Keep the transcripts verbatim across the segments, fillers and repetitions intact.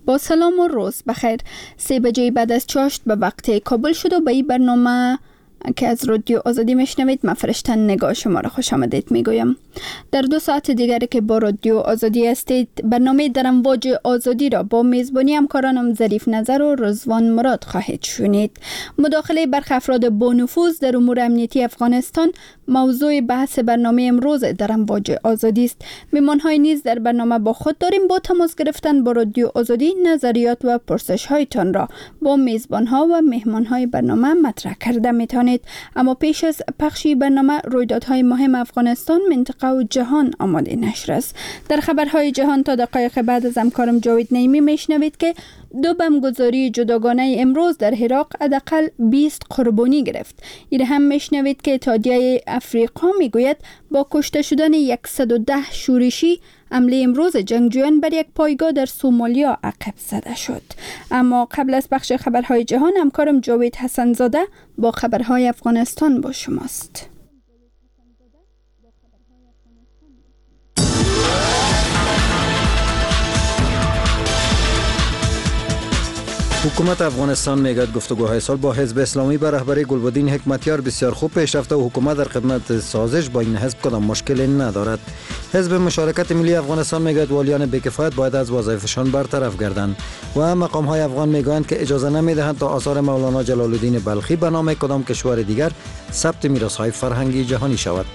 با سلام و روز بخیر. سه بجه بعد از چاشت به وقت کابل شد و به این برنامه که از رادیو آزادی میشنوید من فرشته نگاه شما را خوش آمدید میگویم. در دو ساعت دیگر که با رادیو آزادی هستید، برنامه در امواج آزادی را با میزبانی همکارانم ظریف نظر و رضوان مراد خواهید شنید. مداخله برخی افراد با نفوذ در امور امنیتی افغانستان موضوع بحث برنامه امروز در امواج آزادی است. مهمان‌های نیز در برنامه با خود داریم. با تماس گرفتن با رادیو آزادی نظریات و پرسش‌هایتان را با میزبان‌ها و مهمان‌های برنامه مطرح کرده میتونید. اما پیش از پخشی برنامه رویدادهای مهم افغانستان، منطقه و جهان آماده نشر است. در خبرهای جهان تا دقایق بعد از همکارم جاوید نعیمی میشنوید که دو بمبگذاری جداگانه امروز در عراق حداقل بیست قربانی گرفت. این هم میشنوید که اتحادیه افریقا میگوید با کشته شدن صد و ده شورشی، حمله امروز جنگجویان بر یک پایگاه در سومالیا عقب زده شد. اما قبل از پخش خبرهای جهان، همکارم جاوید حسن زاده با خبرهای افغانستان با شماست. حکومت افغانستان میگوید گفتگوهای سال با حزب اسلامی به رهبری گلبدین حکمتیار بسیار خوب پیش رفته و حکومت در خدمت سازش با این حزب کدام مشکلی ندارد. حزب مشارکت ملی افغانستان میگوید والیان بی‌کفایت باید از وظایفشان برطرف گردند و مقام های افغان میگویند که اجازه نمیدهند تا آثار مولانا جلال الدین بلخی به نام کدام کشور دیگر ثبت میراث های فرهنگی جهانی شود.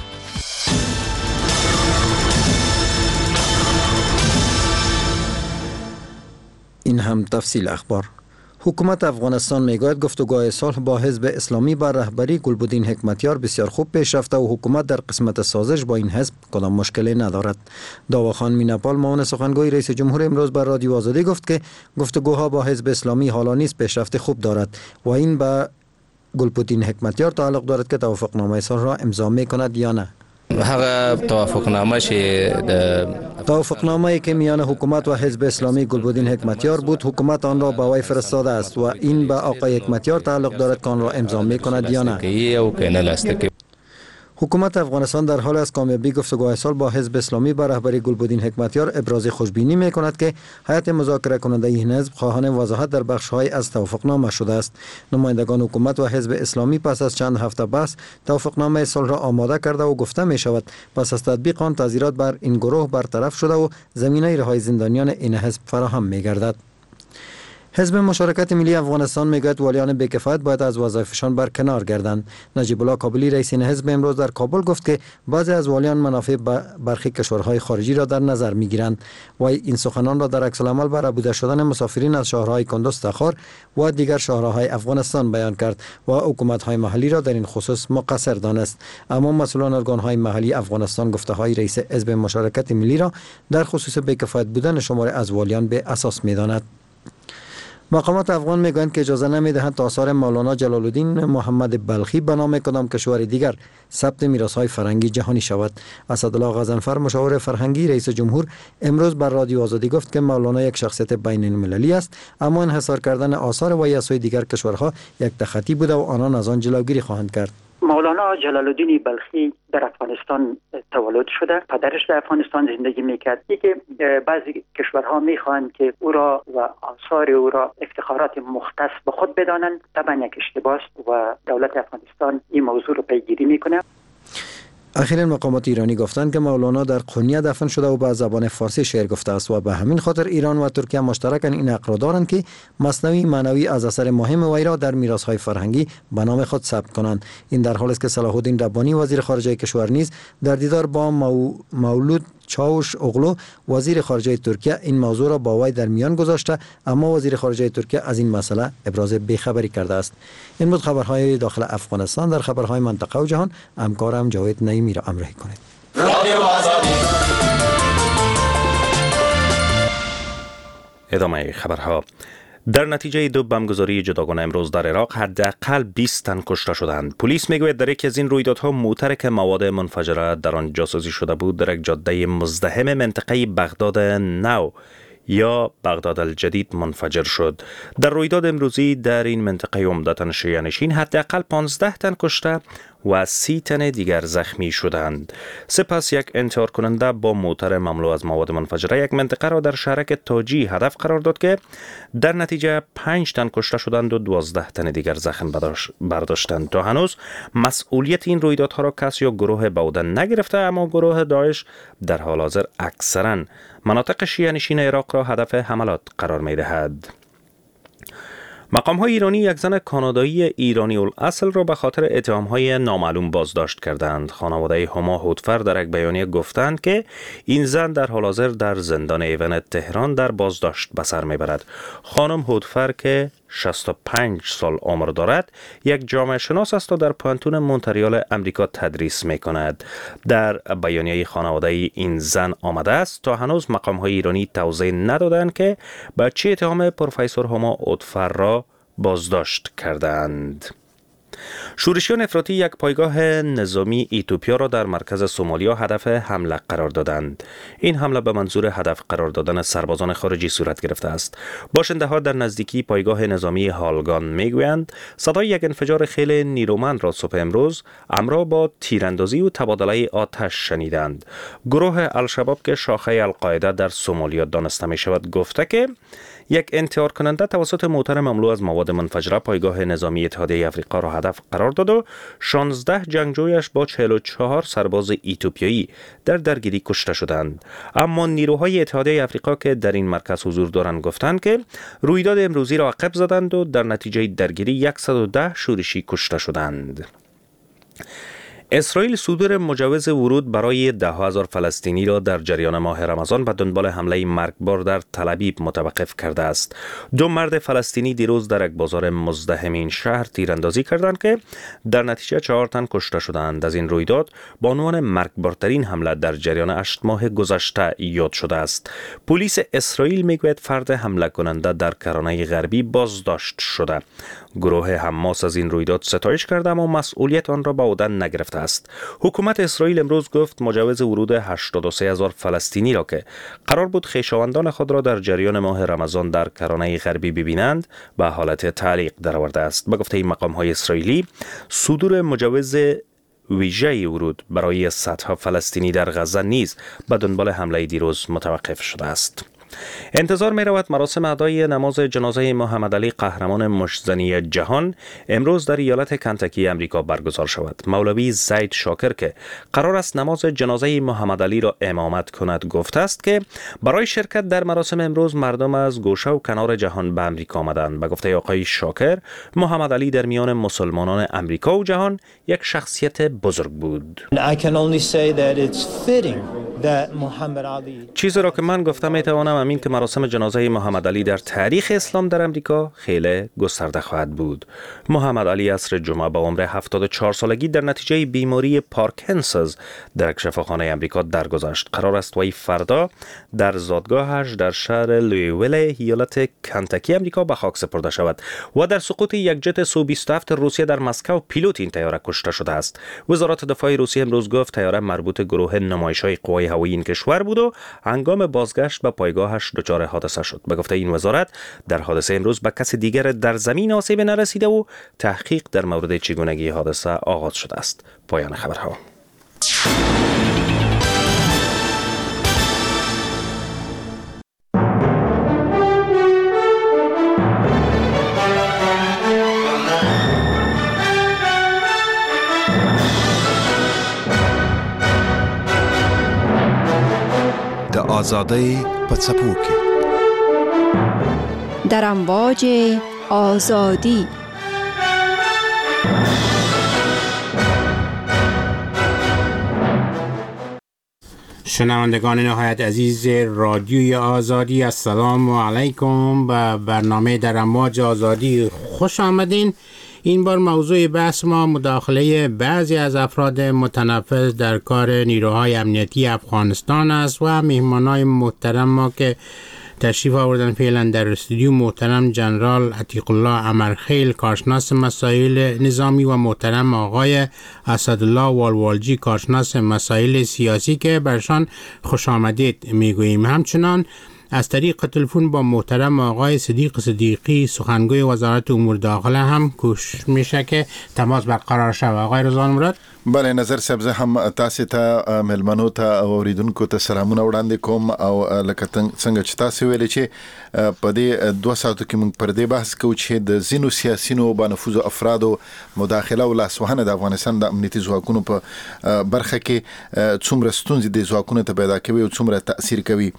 این هم تفصیل اخبار. حکومت افغانستان میگوید گفتگوهای صلح با حزب اسلامی بر رهبری گلبدین حکمتیار بسیار خوب پیش رفته و حکومت در قسمت سازش با این حزب کدام مشکلی ندارد. داواخان میناپال معاون سخنگوی رئیس جمهور امروز بر رادیو آزادی گفت که گفتگوها با حزب اسلامی حالا نیز پیشرفت خوب دارد و این به گلبدین حکمتیار تعلق دارد که توافقنامه صلح را امضا میکند یا نه. هغه توافقنامه چې توافقنامه‌ای که میان حکومت و حزب اسلامی گلبدین حکمتیار بود، حکومت آن را به وی فرستاده است و این به آقای حکمتیار تعلق دارد که آن را امضا میکند یا نه. حکومت افغانستان در حال از کامیابی گفتگوهای صلح با حزب اسلامی بر رهبری گلبدین حکمتیار ابراز خوشبینی میکند که هیئت مذاکره کننده این حزب خواهان وضاحت در بخش‌های از توافقنامه شده است. نمایندگان حکومت و حزب اسلامی پس از چند هفته بحث توافقنامه صلح را آماده کرده و گفته می شود پس از تطبیق آن تعزیرات بر این گروه برطرف شده و زمینه رهایی زندانیان این حزب فراهم می گردد. حزب مشارکت ملی افغانستان میگوید والیان بی‌کفایت باید از وظایفشان برکنار گردند. نجیب الله کابلی رئیس این حزب امروز در کابل گفت که بعضی از والیان منافع برخی کشورهای خارجی را در نظر میگیرند و این سخنان را در عکس العمل بر عبوده شدن مسافرین از شهرهای کندوز، تخار و دیگر شهرهای افغانستان بیان کرد و حکومت‌های محلی را در این خصوص مقصر دانست. اما مسئولان ارگان‌های محلی افغانستان گفته‌های رئیس حزب مشارکت ملی را در خصوص بی‌کفایت بودن شمار از والیان به اساس می‌داند. مقامات افغان میگویند که اجازه نمیدهند تا آثار مولانا جلال الدین محمد بلخی به نام کدام کشور دیگر ثبت میراث‌های فرهنگی جهانی شود. اسدالله غضنفر مشاور فرهنگی رئیس جمهور امروز بر رادیو آزادی گفت که مولانا یک شخصیت بین المللی است، اما انحصار کردن آثار وی از سوی دیگر کشورها یک تخطی بوده و آنان از آن جلوگیری خواهند کرد. مولانا جلال الدین بلخی در افغانستان تولد شده، پدرش در افغانستان زندگی میکرد. که بعضی کشورها میخواهند که او را و آثار او را افتخارات مختص به خود بدانند. طبعا یک اشتباه است و دولت افغانستان این موضوع رو پیگیری میکنه. اخیراً مقامات ایرانی گفتند که مولانا در قونیه دفن شده و به زبان فارسی شعر گفته است و به همین خاطر ایران و ترکیه مشترکاً این حق را دارند که مثنوی معنوی از اثر مهم وی را در میراث‌های فرهنگی به نام خود ثبت کنند. این در حالی است که صلاح الدین ربانی وزیر خارجه کشور نیز در دیدار با مو... مولود چاوش اغلو وزیر خارجه ترکیه این موضوع را با وی در میان گذاشته، اما وزیر خارجه ترکیه از این مسئله ابراز بیخبری کرده است. این بود خبرهای داخل افغانستان. در خبرهای منطقه و جهان همکارم جاوید نعیمی را همراهی کنید. ادامه خبرها. در نتیجه دو بمبگذاری جداگانه امروز در عراق حداقل بیست تن کشته شدند. پلیس میگوید در یکی از این رویدادها موتر که مواد منفجره در آن جاسازی شده بود در یک جاده مزدحم منطقه بغداد نو یا بغداد الجدید منفجر شد. در رویداد امروزی در این منطقه عمدتاً شیعه نشین حداقل پانزده تن کشته و سی تن دیگر زخمی شدند. سپس یک انتحار کننده با موتر مملو از مواد منفجره یک منطقه را در شهرک تاجی هدف قرار داد که در نتیجه پنج تن کشته شدند و دوازده تن دیگر زخم برداشتند. تا هنوز مسئولیت این رویدادها را کسی یا گروه به عهده نگرفته، اما گروه داعش در حال حاضر اکثرا مناطق شیعه نشین عراق را هدف حملات قرار می دهد. مقام‌های ایرانی یک زن کانادایی ایرانی الاصل را به خاطر اتهام‌های نامعلوم بازداشت کردند. خانواده هما هودفر در یک بیانیه گفتند که این زن در حال حاضر در زندان ایون تهران در بازداشت به سر می‌برد. خانم هودفر که شصت و پنج سال عمر دارد، یک جامعه شناس است و در پانتون مونتریال امریکا تدریس می‌کند. در بیانیه خانواده این زن آمده است تا هنوز مقام‌های ایرانی توضیح ندادند که به چه اتهام پروفسور هما هودفر را بازداشت کردند. شورشیان افراطی یک پایگاه نظامی ایتوپیا را در مرکز سومالیا هدف حمله قرار دادند. این حمله به منظور هدف قرار دادن سربازان خارجی صورت گرفته است. باشنده ها در نزدیکی پایگاه نظامی هالگان میگویند صدای یک انفجار خیلی نیرومند را صبح امروز همراه با تیراندازی و تبادله آتش شنیدند. گروه الشباب که شاخه القاعده در سومالیا دانسته می شود گفته که یک انتحار کننده توسط موتر مملو از مواد منفجره پایگاه نظامی اتحادیه افریقا را هدف قرار داد و شانزده جنگجویش با چهل و چهار سرباز ایتوپیایی در درگیری کشته شدند. اما نیروهای اتحادیه افریقا که در این مرکز حضور دارند گفتند که رویداد امروزی را عقب زدند و در نتیجه درگیری صد و ده شورشی کشته شدند. اسرائیل صدور مجوز ورود برای ده هزار فلسطینی را در جریان ماه رمضان به دنبال حمله مرگبار در تل‌آویو متوقف کرده است. دو مرد فلسطینی دیروز در یک بازار مزدحم این شهر تیراندازی کردند که در نتیجه چهار تن کشته شدند. از این رویداد با عنوان مرگبارترین حمله در جریان هشت ماه گذشته یاد شده است. پلیس اسرائیل میگوید فرد حمله کننده در کرانه غربی بازداشت شده. گروه حماس از این رویداد ستایش کرده اما مسئولیت آن را به عهده نگرفته است. حکومت اسرائیل امروز گفت مجوز ورود هشتاد و سه هزار فلسطینی را که قرار بود خویشاوندان خود را در جریان ماه رمضان در کرانه غربی ببینند به حالت تعلیق درآورده است. به گفته این مقام‌های اسرائیلی صدور مجوز ویژه ورود برای صدها فلسطینی در غزه نیز به دنبال حمله دیروز متوقف شده است. انتظار می رود مراسم ادای نماز جنازه محمد علی قهرمان مشت‌زنی جهان امروز در ایالت کنتاکی امریکا برگزار شود. مولوی زید شاکر که قرار است نماز جنازه محمد علی را امامت کند گفته است که برای شرکت در مراسم امروز مردم از گوشه و کنار جهان به امریکا آمدند. به گفته آقای شاکر محمد علی در میان مسلمانان امریکا و جهان یک شخصیت بزرگ بود. چیزی را که من گفتم می توانم همین که مراسم جنازه محمد علی در تاریخ اسلام در امریکا خیلی گسترده خواهد بود. محمد علی عصر جمعه با عمر هفتاد و چهار سالگی در نتیجه بیماری پارکینسونز در یک شفاخانه امریکا درگذشت. قرار است وی فردا در زادگاهش در شهر لویویل ایالت کنتاکی امریکا به خاک سپرده شود و در سقوط یک جت سو بیست و هفت روسیه در مسکو پیلوت این طیاره کشته شده است. وزارت دفاع روسیه امروز گفت طیاره مربوط گروه نمایش‌های قوای هوایی این کشور بود و هنگام بازگشت به پایگاهش دچار حادثه شد. به گفته این وزارت در حادثه امروز به کسی دیگر در زمین آسیب نرسیده و تحقیق در مورد چگونگی حادثه آغاز شده است. پایان خبرها. آزادی پڅپو کې در امواج آزادی. شنوندگان نهایت عزیز رادیوی آزادی، السلام علیکم. به برنامه در امواج آزادی خوش آمدین. این بار موضوع بحث ما مداخله بعضی از افراد متنفذ در کار نیروهای امنیتی افغانستان است و مهمانای محترم ما که تشریف آوردن فعلا در استودیو محترم جنرال عتیق الله امرخیل کارشناس مسائل نظامی و محترم آقای اسدالله والوالجی کارشناس مسائل سیاسی که برشان خوش آمدید میگوییم. همچنان از طریق تلفن با محترم آقای صدیق صدیقی سخنگوی وزارت امور داخله هم کوشش میشه که تماس برقرار شود. آقای رضوان مراد. بله نظر صاحب زه هم تاسو ته ملمنو ته اوریدونکو ته سلامونه وړاندې کوم او لکه څنګه چې تاسو ویل چې په دې دوه ساعتو کې موږ پر دې بحث کوو چې د زینو سیاسيونو با نفوذ افرادو مداخله او لاسوهنه د افغانستان د امنیتي ځواکونو په برخه کې څومره ستونزې د ځواکونو ته پیدا کوي او څومره تاثیر کوي.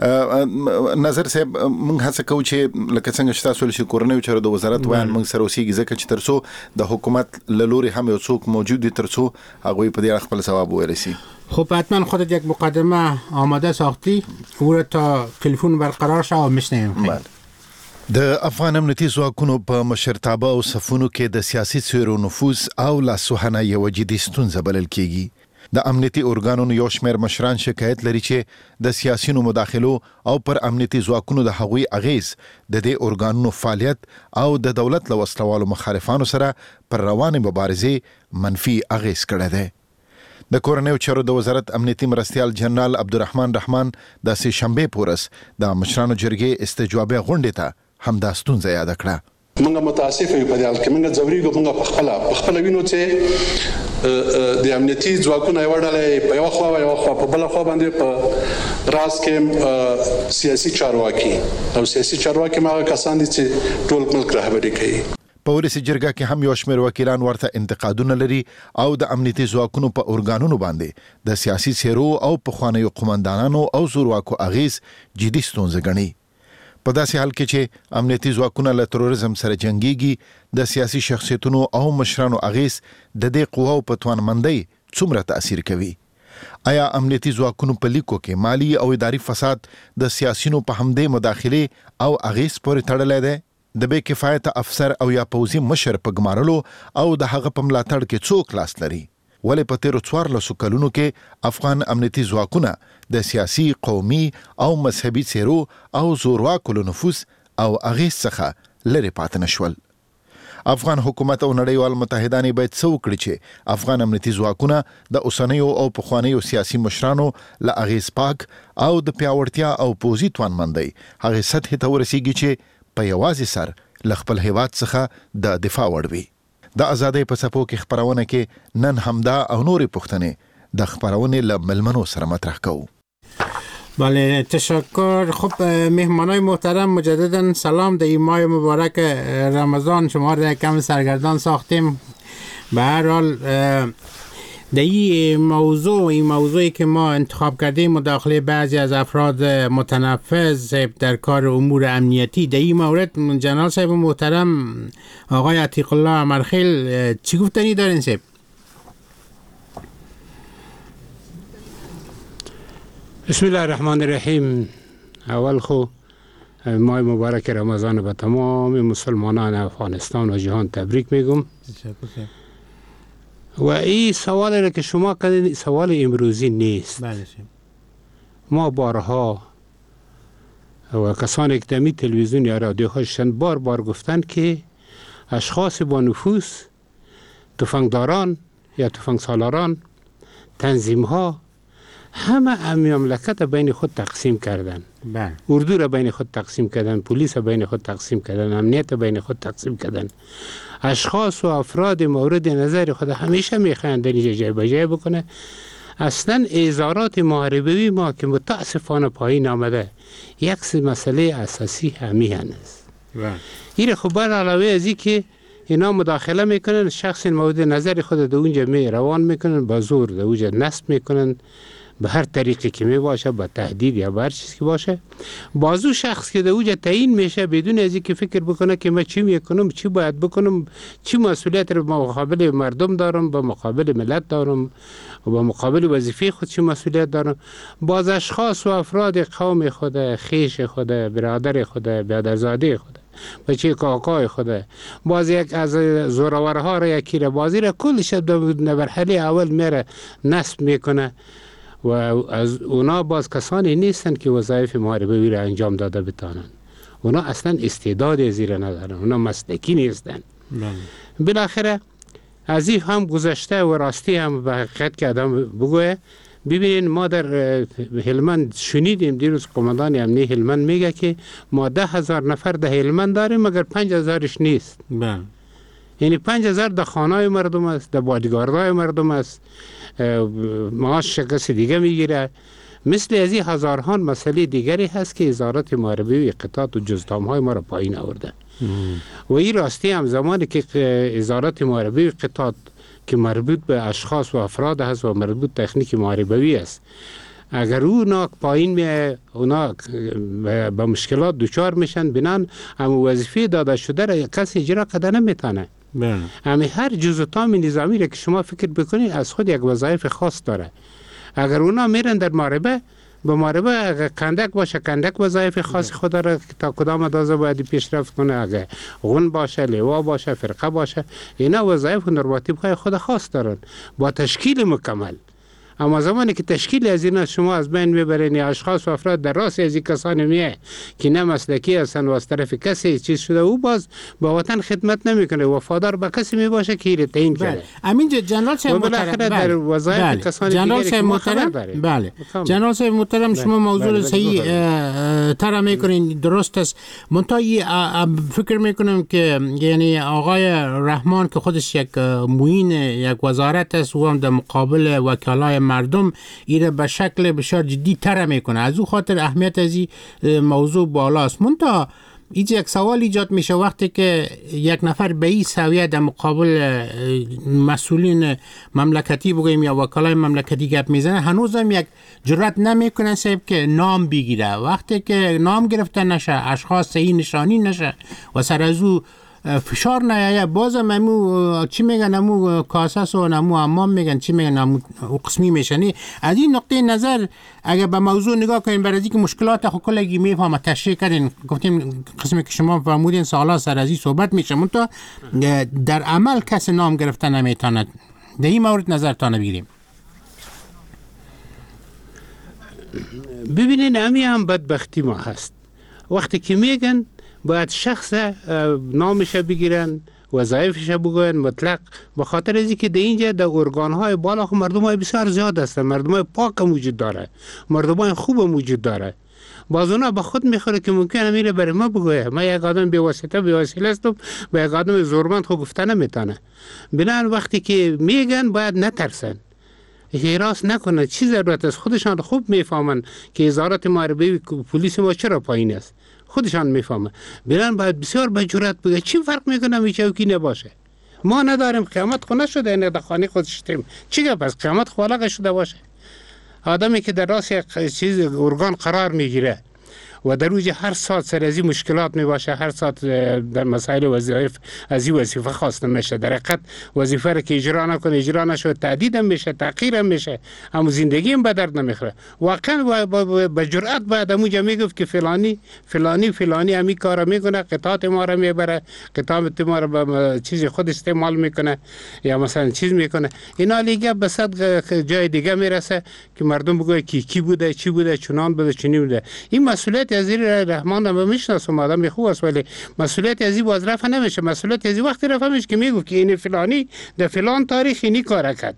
نظر صاحب موږ هڅه کوو چې لکه څنګه چې تاسو ولې کورنۍ چارو د وزارت وایي موږ سره اوسېږي ځکه چې ترڅو د حکومت لوري هم یو څوک موجود دي ترڅو هغوی په دې خپل ثواب ورسي. خب حتما خودت یک مقدمه آماده ساختی او را تا تلفن برقرار شد و میشنویم. د افغان امنیتي ځواکونو په مشرتابه او صفونو کې د سیاسي څیرو نفوذ او لاسوهنه یو جدي ستونزه بلل کیږي. د امنیتي ارګانونو یو شمېر مشران شکایت لري چې د سیاسيونو مداخلو او پر امنیتي ځواکونو د هغوی اغیز د دې ارګانونو فعالیت او د دولت له وسلوالو مخالفانو سره پر روانې مبارزې منفي اغیز کړی دی. د کورنیو چارو د وزارت امنیتي مرستیال جنرال عبدالرحمن رحمان د سه شنبه پورس د مشرانو جرګې استجوابه غونډه ته هم دا ستونزه یاد کړه. موږ متاسف یو په دې حال کې موږ ځوريګو موږ په خپل په خپل وینو چې د امنیتي ځواکونو یو ډله په یو خوا یو خوا په بل خوا باندې په راس کې سیاسي چارواکي او سیاسي چارواکي ماغه کسان دي چې ټول ملک رهبري کوي. په ولسی جرګه کې هم یو شمېر وکیلان ورته انتقادونه لري او د امنیتي ځواکونو په ارګانونو باندې د سیاسي سیرو او په خوانیو قومندانانو او زورواکو اغیز جدي ستونزه ګڼي. په داسې حال کې چې امنیتي ځواکونه له تروریزم سره جنگيږي د سیاسي شخصیتونو او مشرانو اغیز د دې قواو په توانمندۍ څومره تاثیر کوي. آیا امنیتي ځواکونو په لیکو کې مالی او اداري فساد د سیاسيونو په همدې مداخله او اغیز پورې تړلی دی؟ د بې کفایته افسر او یا پوځي مشر په ګمارلو او د هغه په ملاتړ کې څوک لاس لري؟ ولې په تیرو څوارلسو کلونو کې افغان امنیتي ځواکونه د سیاسي، قومي او مذهبي څیرو او زورواکو له نفوذ او اغیز څخه لرې پاتې نشول؟ افغان حکومت او نړیوال متحدان باید څه وکړي چې افغان امنیتي ځواکونه د اوسنیو او پخوانیو سیاسي مشرانو له اغیز پاک او د پیاوړتیا او پوځي توانمندۍ هغې سطحې ته ورسیږي چې په یوازې سر له خپل هیواد څخه د دفاع وړ وي. د ازادۍ په څپو کې خپرونه کې نن همدا او نورې پوښتنې د خپرونې له ملمنو سره مطرح کوو. بله تشکر. خب مهمانای محترم مجددا سلام. در این ماه مبارک رمضان شما را کم سرگردان ساختیم. به هر حال در این موضوع این موضوعی که ما انتخاب کردیم مداخله بعضی از افراد متنفذ در کار امور امنیتی، در این مورد جنرال صاحب محترم آقای عتیق الله امرخیل چی گفتنی دارین صاحب؟ بسم الله الرحمن الرحیم. اول خو ماه مبارک رمضان به تمام مسلمانان افغانستان و جهان تبریک میگم. و این سوالی که شما کردین سوال امروزی نیست. ما بارها و کسانی که در تلویزیون یا رادیوها شدن بار بار گفتن که اشخاص با نفوذ، تفنگداران یا تفنگ سالاران، تنظیم ها همه مملکت بین خود تقسیم کردن. بله. اردو را بین خود تقسیم کردن، پلیس را بین خود تقسیم کردن، امنیت را بین خود تقسیم کردن. اشخاص و افراد مورد نظر خود همیشه میخواهند در اینجا جای بجای بکنه. اصلا اظهارات محاربوی ما که متاسفانه پایین آمده یک مسئله اساسی همین است. این خب بر علاوه از این که اینا مداخله میکنن، شخص مورد نظر خود در اونجا می روان میکنن، با زور در اونجا نصب میکنن، به هر طریقی که می باشه، با تهدید یا به هر چیزی که باشه. بازو شخص که در اونجا تعیین میشه بدون از اینکه فکر بکنه که من چی میکنم، چی باید بکنم، چی مسئولیت رو با مقابل مردم دارم، با مقابل ملت دارم و با مقابل وظیفه خود چی مسئولیت دارم. باز اشخاص و افراد قوم خود، خیش خود، برادر خود، برادرزاده خود، بچه کاکای خوده، باز یک از زورورها را یکی را بازی را کلش در مرحله اول میره نصب میکنه و از اونا باز کسانی نیستن که وظایف محاربوی را انجام داده بتانن. اونا اصلا استعداد زیر ندارن، اونا مسلکی نیستن. بالاخره از این هم گذشته و راستی هم به حقیقت که آدم بگوه ببینید ما در هلمند شنیدیم دیروز قماندان امنیه هلمند میگه که ما ده هزار نفر در هلمند داریم مگر پنج هزارش نیست. بله. یعنی پنج هزار در خانه مردم است، در بادیگاردهای مردم است، معاش کسی دیگه میگیره. مثل از این هزارها مسئله دیگری هست که وزارت محاربه و اقتات و جزدام های ما را پایین آورده. و این راستی هم زمانی که وزارت محاربه و اقتات که مربوط به اشخاص و افراد هست و مربوط تکنیک محاربوی است، اگر اونا پایین می اونا با مشکلات دچار میشن بنان هم وظیفه داده شده را کسی اجرا کرده نمیتونه. اما هر جزء تام نظامی را که شما فکر بکنید از خود یک وظایف خاص داره. اگر اونا میرن در محاربه، به محاربه اگر کندک باشه کندک وظایف خاص خود را تا کدام اندازه باید پیشرفت کنه، اگر غون باشه، لوا باشه، فرقه باشه، اینا وظایف و نرماتیب های خود خاص دارن با تشکیل مکمل. اما زمانی که تشکیل از اینا شما از بین میبرین، اشخاص و افراد در راست از این کسانی میه که نه مسلکی هستن و از طرف کسی چیز شده، او باز با وطن خدمت نمیکنه، وفادار به کسی میباشه که ایره تعیین کرده. امین جنرال صاحب محترم، در وظایف کسانی جنرال صاحب محترم، بله جنرال صاحب محترم شما موضوع صحیح طرح میکنین، درست است. منتهی فکر میکنم که یعنی آقای رحمان که خودش یک معین یک وزارت است و هم در مقابل وکلای مردم ایره به شکل بسیار جدی تر میکنه، از او خاطر اهمیت از این موضوع بالاست. منتها اینجا یک سوال ایجاد میشه وقتی که یک نفر به این سویه در مقابل مسئولین مملکتی بگویم یا وکلای مملکتی گپ میزنه، هنوز هم یک جرأت نمیکنه صاحب که نام بگیره. وقتی که نام گرفته نشه، اشخاص صحیح نشانی نشه و سر از او فشار نیایه، بازم امو چی میگن، امو کاسس و امو امام میگن، چی میگن، امو قسمی میشنی. از این نقطه نظر اگر به موضوع نگاه کنیم، برای اینکه مشکلات خو کلگی میفهمه تشریح کردین، گفتیم قسمی که شما فرمودین سالا سر از این صحبت میشه، منتها در عمل کس نام گرفته نمیتونه. در این مورد نظرتان بگیریم. ببینین امی هم بدبختی ما هست، وقتی که میگن باید شخص نامش بگیرن، وظایفش بگوین مطلق، به خاطر از اینکه در اینجا در ارگان‌های بالا خو مردمای بسیار زیاد هستن، مردمای پاک موجود داره، مردمای خوب موجود داره. باز اونا به خود میخوره که ممکنه میره برای ما بگویه من یک آدم بی واسطه بی وسیله هستم، به یک آدم زورمند خو گفته نمیتونه. بنابراین وقتی که میگن باید نترسن، هراس نکنن. چی ضرورت است؟ خودشان خوب میفهمن که وزارت محاربه پلیس ما چرا پایین است، خودشان میفهمن. بلند باید بسیار به جرأت بگه چی فرق میکنه می چوکی نباشه. ما نداریم، قیامت خو نشده، نه در خانه خود شدیم، چی گپ است؟ قیامت خو الگ شده باشه. آدمی که در راست یک چیز ارگان قرار میگیره و در اوج هر ساعت سر از این مشکلات می باشه، هر ساعت در مسائل وظایف از این وظیفه خواسته میشه، در حقیقت وظیفه را که اجرا نکنه، اجرا نشود، تهدید هم میشه، تحقیر هم میشه، اما زندگی هم به درد نمیخوره. واقعا به جرأت باید اموجا میگفت که فلانی فلانی فلانی همی کارا میکنه، قطعات ما را میبره، قطعات ما را به چیز خود استعمال میکنه یا مثلا چیز میکنه. اینا لیگه به صد جای دیگه میرسه که مردم بگوی کی کی بوده، چی بوده، چنان بوده، چنی بوده. این مسئولیت از این رحمان هم میشناسم، آدم خوب است، ولی مسئولیت از این باز رفع نمیشه. مسئولیت از این وقتی رفع میشه که میگه که این فلانی در فلان تاریخ اینی کار کرد،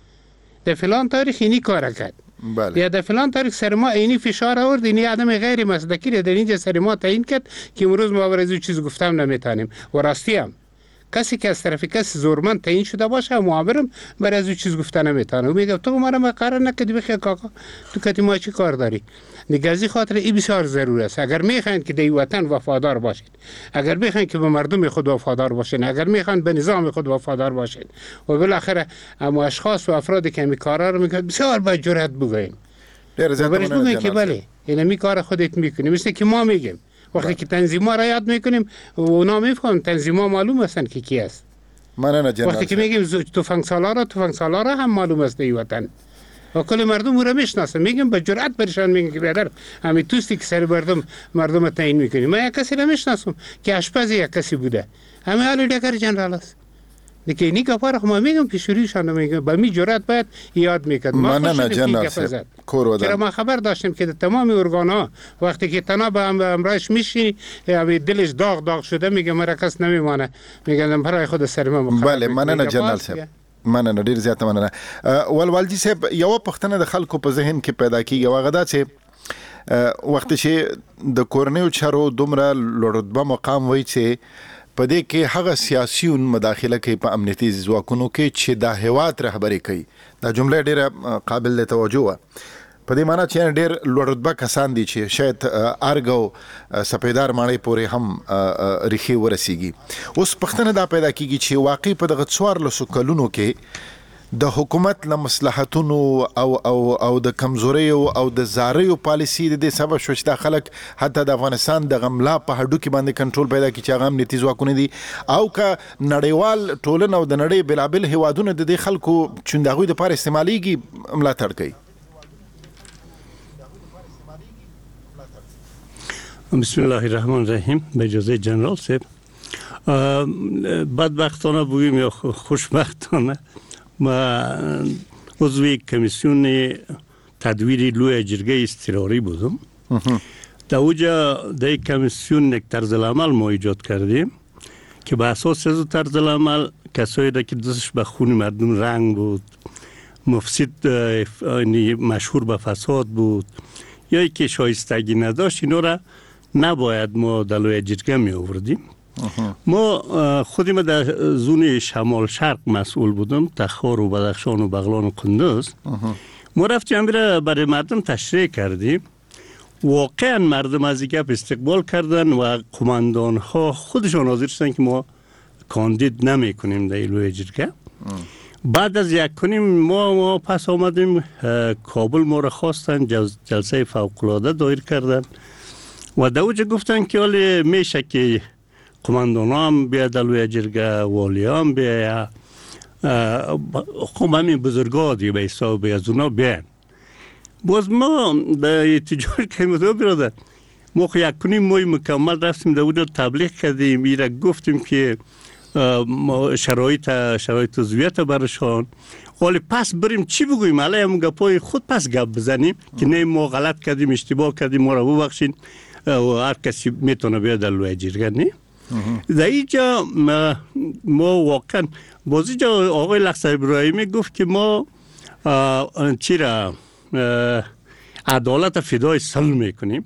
در فلان تاریخ اینی کار کرد، بله. یا در فلان تاریخ سر ما اینی فشار آورد، اینی آدم غیر مسلکی را در اینجا سر ما تعیین کرد که امروز ما برای این چیز گفتم نمیتونیم. و راستی هم کسی که از طرف کسی زورمند تعیین شده باشه، معاورم برای از این چیز گفتن نمیتونه. و میگه تو مرا قرار نکردی بخیر کاکا، تو کتی ما چی کار داری؟ نگازی خاطر این بسیار ضروری است. اگر میخواین که در وطن وفادار باشید، اگر میخواین که به مردم خود وفادار باشین، اگر میخواین به نظام خود وفادار باشین، و بالاخره اما اشخاص و افرادی که می کارا رو میکنن بسیار با جرأت بگوین، برش بگوین که بله این می کار خودت میکنی. مثل که ما میگیم وقتی که تنظیم‌ها را یاد میکنیم و اونا میفهمن تنظیم‌ها معلوم هستن که کی است. وقتی که میگیم تفنگ سالارا تفنگ سالارا هم معلوم است در وطن و کل مردم او را میشناسن. میگم به جرأت برشان میگن که برادر همین توستی که سر مردم مردم تعیین میکنی. من یک کسی را میشناسم که آشپز یک کسی بوده، همه حال دیگر جنرال است. دیگه اینی کفار ما میگم که شوریشان میگم با می جرأت باید یاد میکرد. ما نه جنرال چرا ما خبر داشتیم که تمام ارگان‌ها وقتی که تنها به امرایش میشی دلش داغ داغ شده، میگه مرا کس نمیمانه، میگن برای خود سر ما. بله من نه جنرال صاحب مننه ډیر زیات مننه. ولوالجی صاحب یو پښتنه د خلکو په ذهن کې پیدا کیږي او غدا چې وخت چې د کورنیو چارو دومره لوړ مقام وای چې په دې کې هغه سیاسيون مداخله کوي په امنیتي ځواکونو کې چې د هیواد رهبری کوي. دا جمله ډیره قابل توجه و په دې معنی چې ډیر لوړ کسان دي چې شاید ارګو سپیدار ماڼۍ پورې هم ریخي ورسیږي. اوس پښتنه دا پیدا کیږي چې واقعي په دغه څوار لسو کلونو کې د حکومت له مصلحتونو او او او د کمزوري او د زاریو پالیسی د دې سبب شو چې د خلک حتی د افغانستان د غملا په هډو کې باندې کنټرول پیدا کی چې هغه امنیتي ځواکونه دي او که نړیوال ټولنه او د نړۍ بلابل هیوادونه د دې خلکو چوندغوی د لپاره استعماليږي ملاتړ کوي. بسم الله الرحمن الرحیم. به اجازه جنرال صاحب بدبختانه بگویم یا خوشبختانه ما عضو کمیسیون تدویر لوی جرگه اضطراری بودم. در اوجا در کمیسیون یک طرز العمل ما ایجاد کردیم که به اساس از طرز العمل کسایی را که دستش به خون مردم رنگ بود، مفسد مشهور به فساد بود یا که شایستگی نداشت، اینا را نباید ما در لوی جرگه می آوردیم. ما خودم در زون شمال شرق مسئول بودم، تخار و بدخشان و بغلان و قندوز. ما رفتیم برای برای مردم تشریح کردیم. واقعا مردم از گپ استقبال کردن و قماندان ها خودشان حاضر شدن که ما کاندید نمی کنیم در لوی جرگه. بعد از یک کنیم ما, ما پس آمدیم کابل ما را خواستن، جلسه فوق‌العاده دایر کردن و در اوجه گفتن که حالی میشه که قماندان هم بیا دلوی جرگه، والی هم بیا، خب همین بزرگا دیگه به حساب از اونا بیان. باز ما به اتجار کنیم دو برادر ما خو یک کنیم مای مکمل رفتیم در اونجا تبلیغ کردیم، میره گفتیم که شرایط شرایط عضویت برشان، حالی پس بریم چی بگوییم علیه همون گپای خود پس گپ بزنیم که نه ما غلط کردیم، اشتباه کردیم، ما را ببخشین و هر کسی میتونه بیاد در لوی جرگه. نه در اینجا ما, ما واقعا باز اینجا آقای لخصر ابراهیمی گفت که ما چی را عدالت فدای سل میکنیم.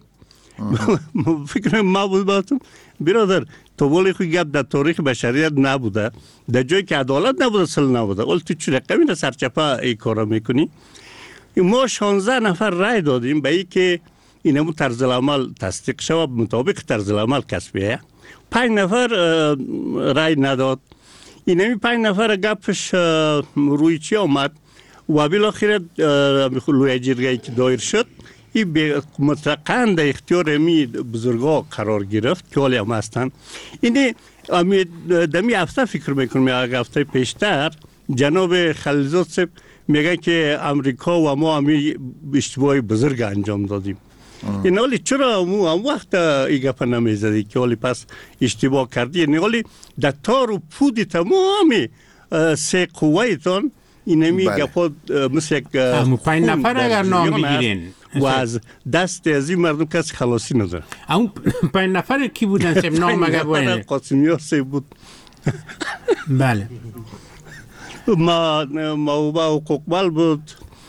فکر ما بود باتم برادر تو ولی خوی گپ در تاریخ بشریت نبوده، در جایی که عدالت نبوده سل نبوده، ولی تو چی رقمی را سرچپه ای کارا میکنی. ما شانزده نفر رای دادیم به ای که اینمون طرز العمل تصدیق شود، مطابق طرز العمل کسبیه. پنج نفر رای نداد. اینمی پنج نفر گپش روی چی آمد و بالاخره لوی جرگه‌ای که دایر شد این مطلقاً در اختیار امی بزرگا قرار گرفت که حالی هم هستن. اینه دمی هفته فکر میکنم یا هفته پیشتر جناب خلیلزاد صاحب میگه که امریکا و ما همی اشتباه بزرگ انجام دادیم. این حالی چرا مو هم وقت ای گپ نمیزدی که حالی پس اشتباه کردی؟ این حالی در تار و پودی تمامی سه قوهیتان اینمی گپا مثل یک پنج نفر اگر نام بگیرین و از دست از این مردم کسی خلاصی نداره. اون پنج نفر کی بودن سب نام مگه باید؟ قاسمیار سی بود. بله. ما موبا و ققبل بود.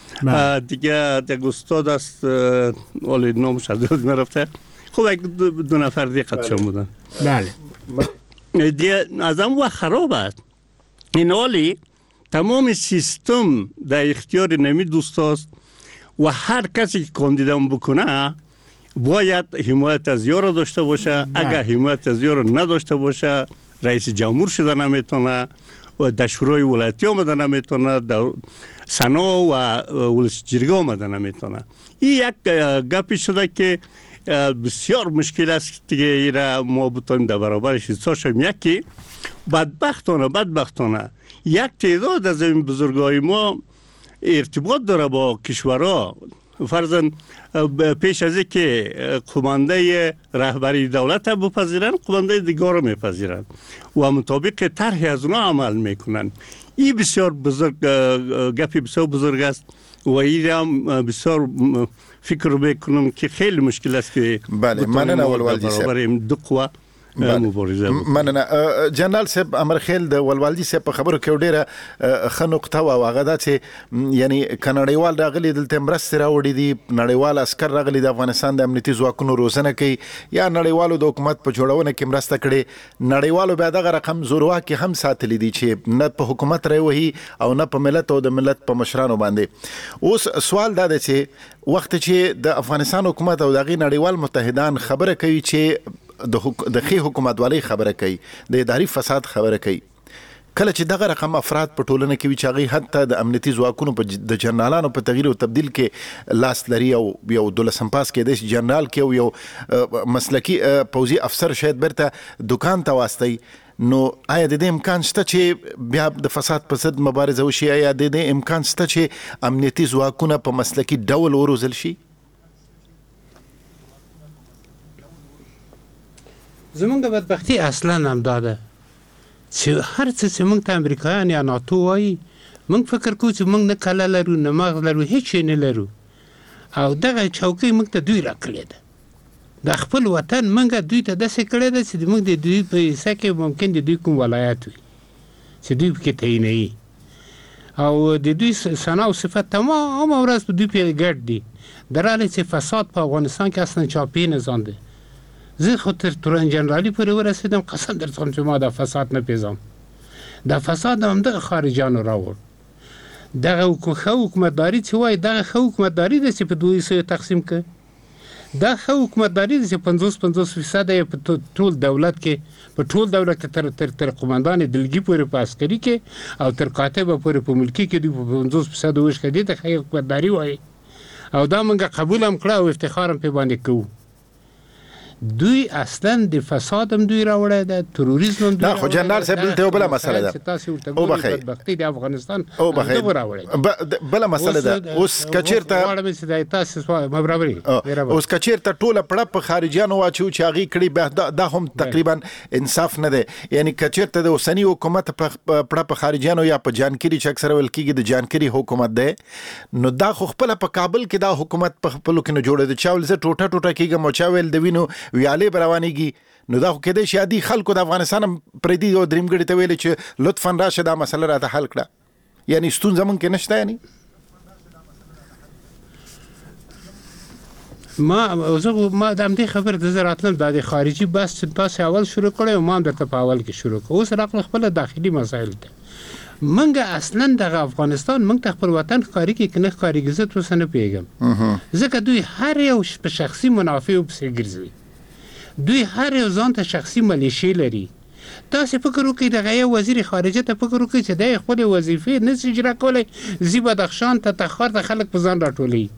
دیگه دیگه استاد است ولی نامش از یاد نرفته. خب یک دو نفر دیگه قدشان بودن. بله. دیگه از هم وقت خراب است. این حالی تمام سیستم در اختیار نمی دوست است و هر کسی که کاندیدم بکنه باید حمایت از یارو داشته باشه. اگر حمایت از یارو نداشته باشه رئیس جمهور شده نمیتونه و در شورای ولایتی آمده نمیتونه، در سنا و ولس جرگه آمده نمیتونه. این یک گپی شده که بسیار مشکل است که ایره ما بتونیم در برابرش ایستاد شویم. یکی بدبختانه بدبختانه یک تعداد از این بزرگای ما ارتباط داره با کشورها. فرضاً پیش از که قمانده رهبری دولت بپذیرن، قمانده دیگر رو میپذیرن و مطابق طرح از اونا عمل میکنن. این بسیار بزرگ گپی بسیار بزرگ است و این هم بسیار فکر میکنم که خیلی مشکل است که بله من اول والدی برای دو قوه مبارزه وکړو. مننه جنرال صاحب امرخیل د ولوالدي صاحب په خبرو کې ډیره ښه نقطه و هغه دا چې یعنی کنړیوال راغلي دلته مرستې راوړي دي، نړیوال عسکر راغلي د افغانستان د امنیتي ځواکونو روزنه کوي یا نړیوالو د حکومت په جوړونه کې مرسته کړي، نړیوالو بیا دغه رقم زورواکي هم ساتلی دي چې نه په حکومت راوهي او نه په ملت او د ملت په مشرانو باندې. اوس سوال دا دی چې وخت چې د افغانستان حکومت او دغه نړیوال متحدان خبره کوي چې د د خي حکومت والی خبره کوي، د اداري فساد خبره کوي، کله چې دغه رقم افراد په ټولنه کې وي چې هغه حتی د امنیتي ځواکونو په د جنرالانو په تغییر او تبديل کې لاس لري او یو دولسم پاس کې د جنرال کې یو مسلکی پوځي افسر شاید برته دکان ته واسطي، نو آیا د دې امکان شته چې بیا د فساد په ضد مبارزه وشي؟ آیا د دې امکان شته چې امنیتي ځواکونه په مسلکی ډول وروزل شي؟ زمونږ بدبختي اصلا هم دا ده چې هر څه چې موږ ته امریکایان یا ناتو وایي موږ فکر کوو چې موږ نه کله لرو نه مغز لرو هیڅ شی نه لرو او دغه چوکۍ موږ ته دوی راکړې ده د خپل وطن موږ دوی ته داسې کړی ده چې موږ د دوی په حصه کې ممکن د دوی کوم ولایت وي چې دوی پکې تعینوي او د دوی ثنا او صفت تمام ورځ په دوی پې ګډ دي. درحالی چې فساد په افغانستان کې اصلا چاپی نظام دی. زه خو تر تورن جنرالي پورې ورسېدم، قسم درته وایم چې ما دا فساد نه پیژنم. دا فساد هم دغه خارجیانو راوړ. دغه ښه حکومتداري چې وایي دغه ښه حکومتداري ده چې په دوه حصو تقسیم کړه. دا ښه حکومتداري ده چې پنځوس پنځوس فیصده یې په ټول دولت کې په ټول دولت کې تر تر تر قومندان دلګي پورې په عسکري کې او تر کاتبه پورې په ملکي کې دوی په پنځوس فیصده وشکه دي ته ښه حکومتداري وایي او دا موږ قبول هم کړه او افتخار هم پې باندې کوو. دوی اصلا د فساد هم دوی راوړی ده، تروریزم هم دوی راوړی ده. خو جنرال صاحب دلته یو بله مسله ده، او بخیر بدبختي د افغانستان همدغه راوړی بله مسله ده. اوس که چېرته غواړم چې د تاسې برابري اوس که چېرته ټوله پړه په خارجیانو واچوو چې هغې کړي بیا دا هم تقریبا انصاف نه دی. یعنی که چېرته د اوسني حکومت پړه په خارجیانو یا په جانکري چې اکثره ویل کېږي د جانکري حکومت دی، نو دا خو خپله په کابل کې دا حکومت په خپلو کې نه جوړی دی. چا ویل زه ټوټه ټوټه کېږم او چا ویل د وینو ویالې به روانېږي، نو دا خو کېدای شي عادي خلکو د افغانستان هم پردي او درېمګړي ته ویلې چې لطفا راشه دا مسله راته حل کړه. یعنی ستونزه موږ کې نشته. یعنی ما زه ما د همدې خبرې د زه راتلم دا د خارجي بحث چې تاسې اول شروع کړی او ما هم درته په اول کې شروع کړ. اوس راغله خپله داخلي مسایل ته. موږ اصلا دغه افغانستان موږ ته خپل وطن ښکاري کې که نه ښکارېږي زه تر اوسه نه پوهېږم، ځکه دوی هر یو په شخصي منافعو پسې ګرځوي. دوی هر یو ځان ته شخصي ملیشې لري. تاسې فکر وکړئ دغه یو وزیر خارجه ته فکر وکړئ چې دی خپلې وظیفې نه شي اجرا کولی، ځي بدخشان ته تخار ته خلک په ځان راټولوي.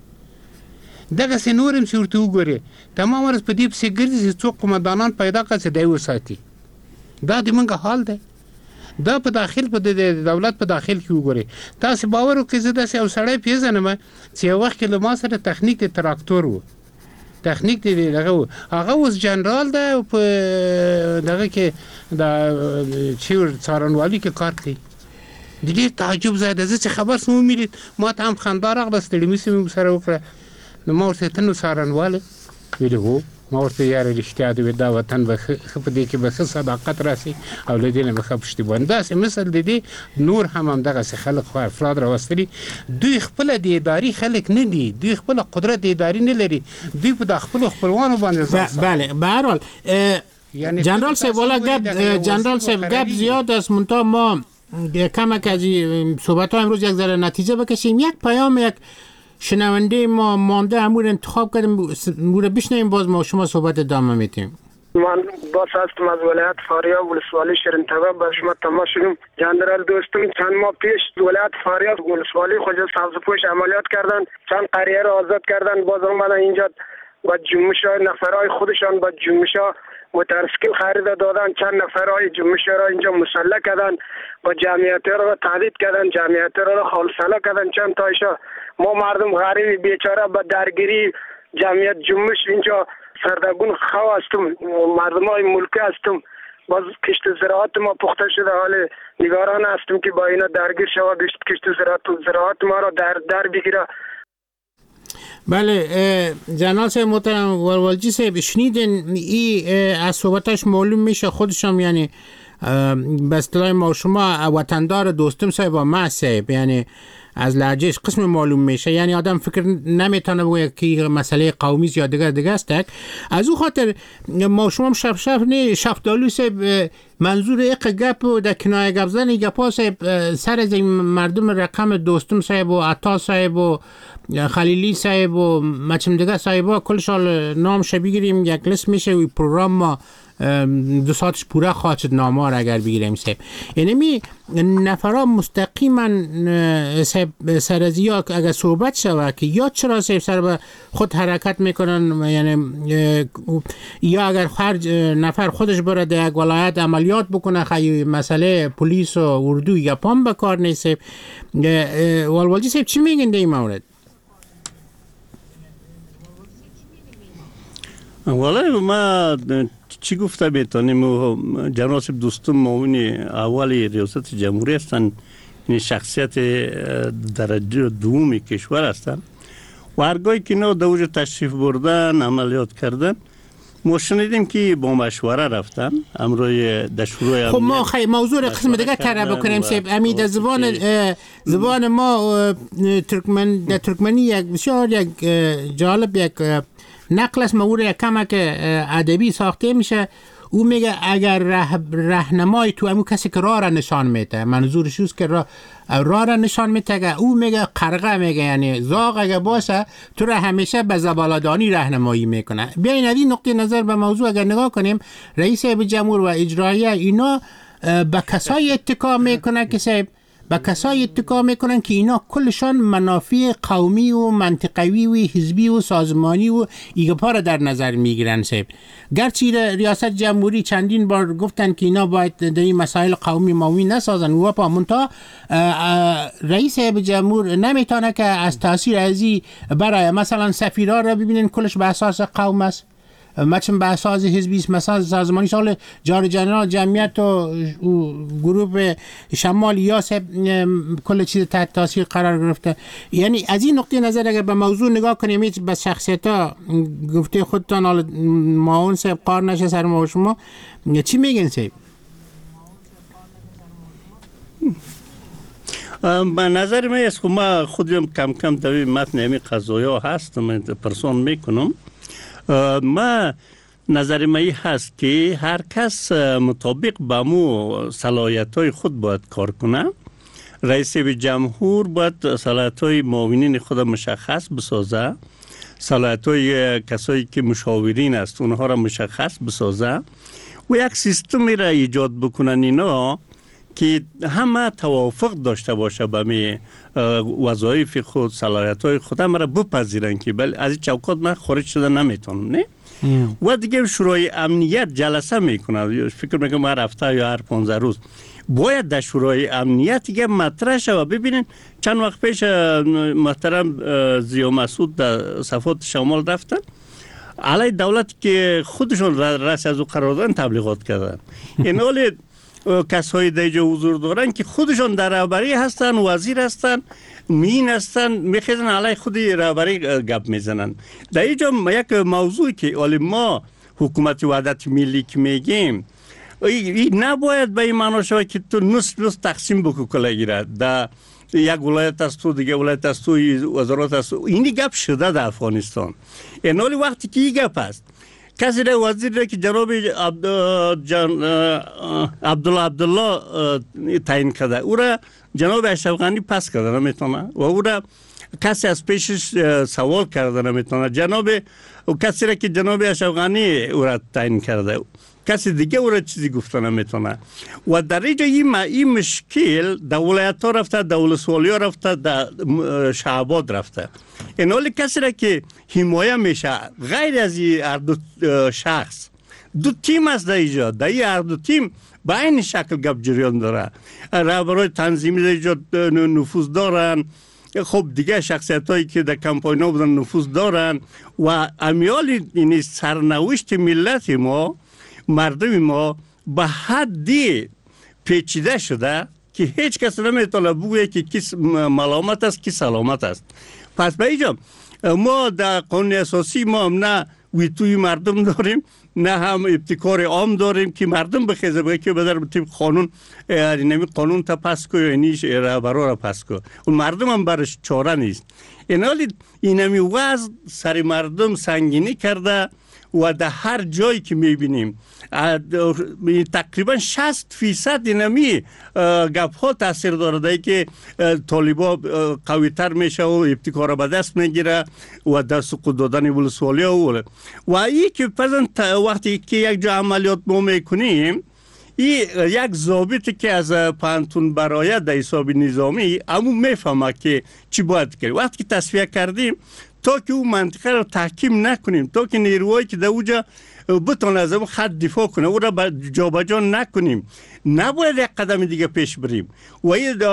دغسې نور هم چې ورته وګورې تمام ورځ په دې پسې ګرځي چې څوک قومندانان پیدا کړه چې دی وساتي. دا د موږ حال دی. دا په داخل په د دولت په داخل کې وګورئ. تاسې باور وکړئ زه داسې یو سړی پیژنم چې یو وخت کې له ما سره تخنیک د تراکتور و، تخنیک دی دغه و، هغه اوس جنرال ده او په دغه کې د چې څارنوالي کې کار کوي. د ډېر تعجب ځای ده. زه چې خبر سم ومېلید ما ته هم خندا راغله، ستړي مې سم سره وکړه. نو ما ورته ته نو څارنواله ویلې هو. ما ورته یاره رښتیا دی دا وطن به ښه په دې کې به ښه صداقت راسي او له دې نه به ښه پشتیباني. داسې مثل د دې نور هم همدغسې خلک خو افراد راوستلي. دوی خپله د اداري خلک نه دي، دوی خپله قدرت اداري نه لري، دوی په د خپلو خپلوانو باندې. بله به هر حال جنرال صاحب والا گپ جنرال صاحب گپ زیاد است، منتها ما کمک از صحبت ها امروز یک ذره نتیجه بکشیم. یک پیام یک شنونده ما مانده امور انتخاب کردیم مورا بشنویم، باز ما شما صحبت ادامه میتیم. من باز هستم از ولایت فاریاب ولسوالی شیرین تبه به شما تماس شدیم. جنرال دوستم چند ماه پیش ولایت فاریاب ولسوالی خود سبزپوش عملیات کردن، چند قریه را آزاد کردن، باز اومدن اینجا با جنبش های نفرهای خودشان با جنبش ها مترسکیل خرید دادن، چند نفرهای جنبش را اینجا مسلح کردن، با جمعیت را تهدید کردن، جمعیت را خالصله کردن. چند تایشا ما مردم غریب بیچاره با درگیری جمعیت جنبش اینجا سردرگون خو هستم، مردم های ملکه هستم، باز کشت زراعت ما پخته شده، حال نگاران هستم که با اینا درگیر شود، کشت زراعت زراعت ما را در در بگیره. بله جناب صاحب محترم ولولجی صاحب شنیدین این از صحبتش معلوم میشه خودشم یعنی به اصطلاح ما شما وطندار دوستم صاحب و ما صاحب یعنی از لهجهش قسم معلوم میشه یعنی آدم فکر نمیتونه بگه که مسئله قومی یا دیگر دیگه است از او خاطر ما شما شف شف نه شفتالو صاحب منظور یک گپ و در کنایه گپ زدن گپا صاحب سر از مردم رقم دوستم صاحب و عطا صاحب و خلیلی صاحب و مچم دیگه صاحبا کلشال نامش بگیریم یک لیست میشه و پروگرام ما دو ساعتش پورا خواهد شد نامه را اگر بگیریم صاحب یعنی می نفرا مستقیما صاحب سرازی ها اگر صحبت شود که یا چرا صاحب سر به خود حرکت میکنن یعنی یا اگر هر نفر خودش بره در یک ولایت عملیات بکنه خیلی مسئله پلیس و اردو یا پام بکار نیست صاحب والوالجی صاحب چی میگن در این مورد؟ والا ما چی گفته میتونیم جناب دوستم معاون اول ریاست جمهوری هستند این شخصیت درجه دوم کشور هستند و هرگاهی که اینا دوج تشریف بردن عملیات کردن ما شنیدیم که با مشوره رفتن امروی دشوروی خب ما خیلی موضوع قسم دیگه طرح بکنیم صاحب امید زبان زبان ما ترکمن در ترکمنی یک بسیار یک جالب یک نقل است مورد یک کمک ادبی ساخته میشه او میگه اگر راهنمای تو همون کسی که راه را نشان میده منظورش است که راه راه را نشان میده او میگه قرقه میگه یعنی زاغ اگه باشه تو را همیشه به زبالدانی راهنمایی میکنه. بیاین از این نقطه نظر به موضوع اگر نگاه کنیم رئیس جمهور و اجراییه اینا به کسای اتکا میکنه که صاحب با کسایی اتکا میکنن که اینا کلشان منافع قومی و منطقوی و حزبی و سازمانی و ایگپا را در نظر میگیرن صاحب گرچه ریاست جمهوری چندین بار گفتن که اینا باید در این مسائل قومی مومی نسازن و پا منتها رئیس جمهور نمیتونه که از تاثیر ازی برای مثلا سفیرها را ببینن کلش به اساس قوم است مثلا به اساس حزبی است مثلا سازمانی سال جار جنرال جمعیت و گروه شمال یا کل چیز تحت تاثیر قرار گرفته یعنی از این نقطه نظر اگر به موضوع نگاه کنیم هیچ به شخصیت ها گفته خودتان حالا معاون صاحب قار نشه سر ما و شما چی میگن صاحب؟ به نظر من است که ما خودم کم کم دوی متن همی قضایی ها هست من پرسون میکنم ما نظر مایی هست که هر کس مطابق با مو صلاحیت های خود باید کار کنه رئیس جمهور باید صلاحیت های معاونین خود مشخص بسازه صلاحیت های کسایی که مشاورین است اونها را مشخص بسازه و یک سیستمی را ایجاد بکنن اینا که همه توافق داشته باشه به می وظایف خود صلاحیت های خود هم را بپذیرن که بله از این چوکات من خارج شده نمیتونم نه و دیگه شورای امنیت جلسه میکنه فکر میکنم هر هفته یا هر پانزده روز باید در شورای امنیت دیگه مطرح شود. ببینین چند وقت پیش محترم ضیا مسعود در صفات شمال رفتن علی دولت که خودشون رأس از او قرار دادن تبلیغات کردن این حال کسایی در اینجا حضور دارن که خودشون در رهبری هستن وزیر هستن مین هستن میخیزن علی خودی رهبری گپ میزنن. در اینجا یک موضوعی که حالی ما حکومت وحدت ملی که میگیم این نباید به این معنا شود که تو نصف نصف تقسیم بکو کلگی را در یک ولایت است تو دیگه ولایت است تو وزارت است اینی گپ شده در افغانستان. این حالی وقتی که این گپ است کسی را وزیر را که جناب عبدالله عبدالله تعیین کرده او را جناب اشرف غنی پس کرده نمیتونه و او را کسی از پیشش سوال کرده نمیتونه جناب و کسی را که جناب اشرف غنی او را تعیین کرده کسی دیگه او را چیزی گفته نمیتونه و در اینجا این مشکل در ولایت ها رفته در ولسوالی ها رفته در شعبات رفته این حالی کسی را که حمایه میشه غیر از این هر دو شخص دو تیم است در اینجا در این هر دو تیم به این شکل گپ جریان داره رهبرای تنظیمی در اینجا نفوذ دارن خب دیگه شخصیت هایی که در کمپاین ها بودن نفوذ دارن و امیال این سرنوشت ملت ما مردم ما به حدی پیچیده شده که هیچ کس نمیتونه بگویه که کی ملامت است کی سلامت است. پس به اینجا ما در قانون اساسی ما هم نه ویتوی مردم داریم نه هم ابتکار عام داریم که مردم بخیزه بگه که بدر طبق قانون نمی قانون تا پس کو یا نیش رهبرا را پس کو اون مردم هم برش چاره نیست. این حالی اینمی وضع سر مردم سنگینی کرده و در هر جایی که میبینیم تقریبا شصت فیصد اینمی گپ ها تاثیر داره که طالبا قوی تر میشه و ابتکار به دست میگیره و در سقوط دادن ولسوالی و و ای که پسند وقتی که یک جا عملیات ما میکنیم این یک ضابطی که از پانتون برایت در حساب نظامی اما میفهمه که چی باید کرد. وقتی که تصفیه کردیم تا که اون منطقه رو تحکیم نکنیم، تا که نیروهایی که در اونجا بتونه از اون خط دفاع کنه او را جابجا نکنیم، نباید یک قدم دیگه پیش بریم و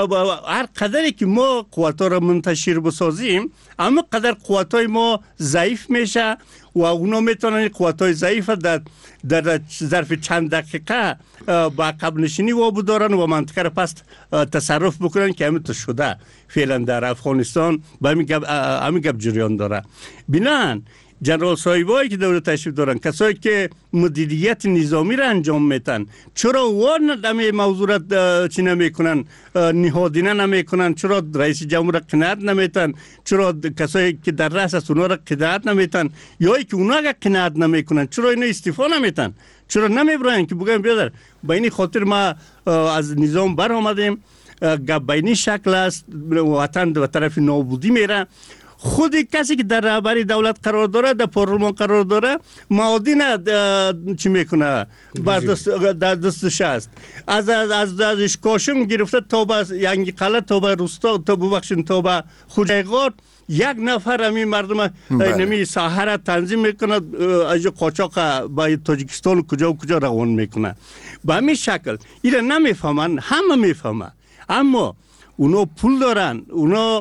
هر قدری که ما قوتا را منتشر بسازیم اما قدر قوتای ما ضعیف میشه و اونا میتونن قوتای ضعیف در در ظرف چند دقیقه با عقب نشینی وابو دارن و منطقه را پس تصرف بکنن که همین تو شده فعلا در افغانستان به همین گپ جریان داره. بنان جنرال صاحبایی که دولت تشریف دارن، کسایی که مدیریت نظامی را انجام میتن، چرا وان دمی موضوع را چی نمیکنن، نهادینه نمیکنن؟ چرا رئیس جمهور را قناعت نمیتن؟ چرا کسایی که در رأس است اونا را قناعت نمیتن؟ یا ای که اونا را قناعت نمیکنن چرا اینا استعفا نمیتن؟ چرا نمیبرن که بگن بیادر به این خاطر ما از نظام بر آمدیم، گپ به این شکل است، وطن به طرف نابودی میره. خود کسی که در رهبری دولت قرار داره، در پارلمان قرار داره، معادین چی میکنه بر دست در دستش است. از از از از کاشم گرفته تا به ینگی قلعه تا به روستا تا ببخشین تا به خوجایغار یک نفر همین مردم نمی ساحه تنظیم میکنه، از قاچاق با تاجیکستان کجا و کجا روان میکنه. به همین شکل اینا نمیفهمن، همه میفهمن، اما اونا پول دارن، اونا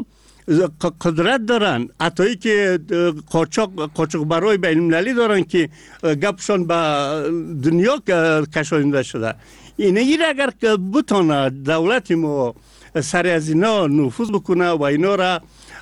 قدرت دارن، حتی که قاچاق قاچاق برای بین المللی دارن که گپشان به دنیا کشانده شده. اینه این اگر که بتونه دولت ما سر از اینا نفوذ بکنه و اینا را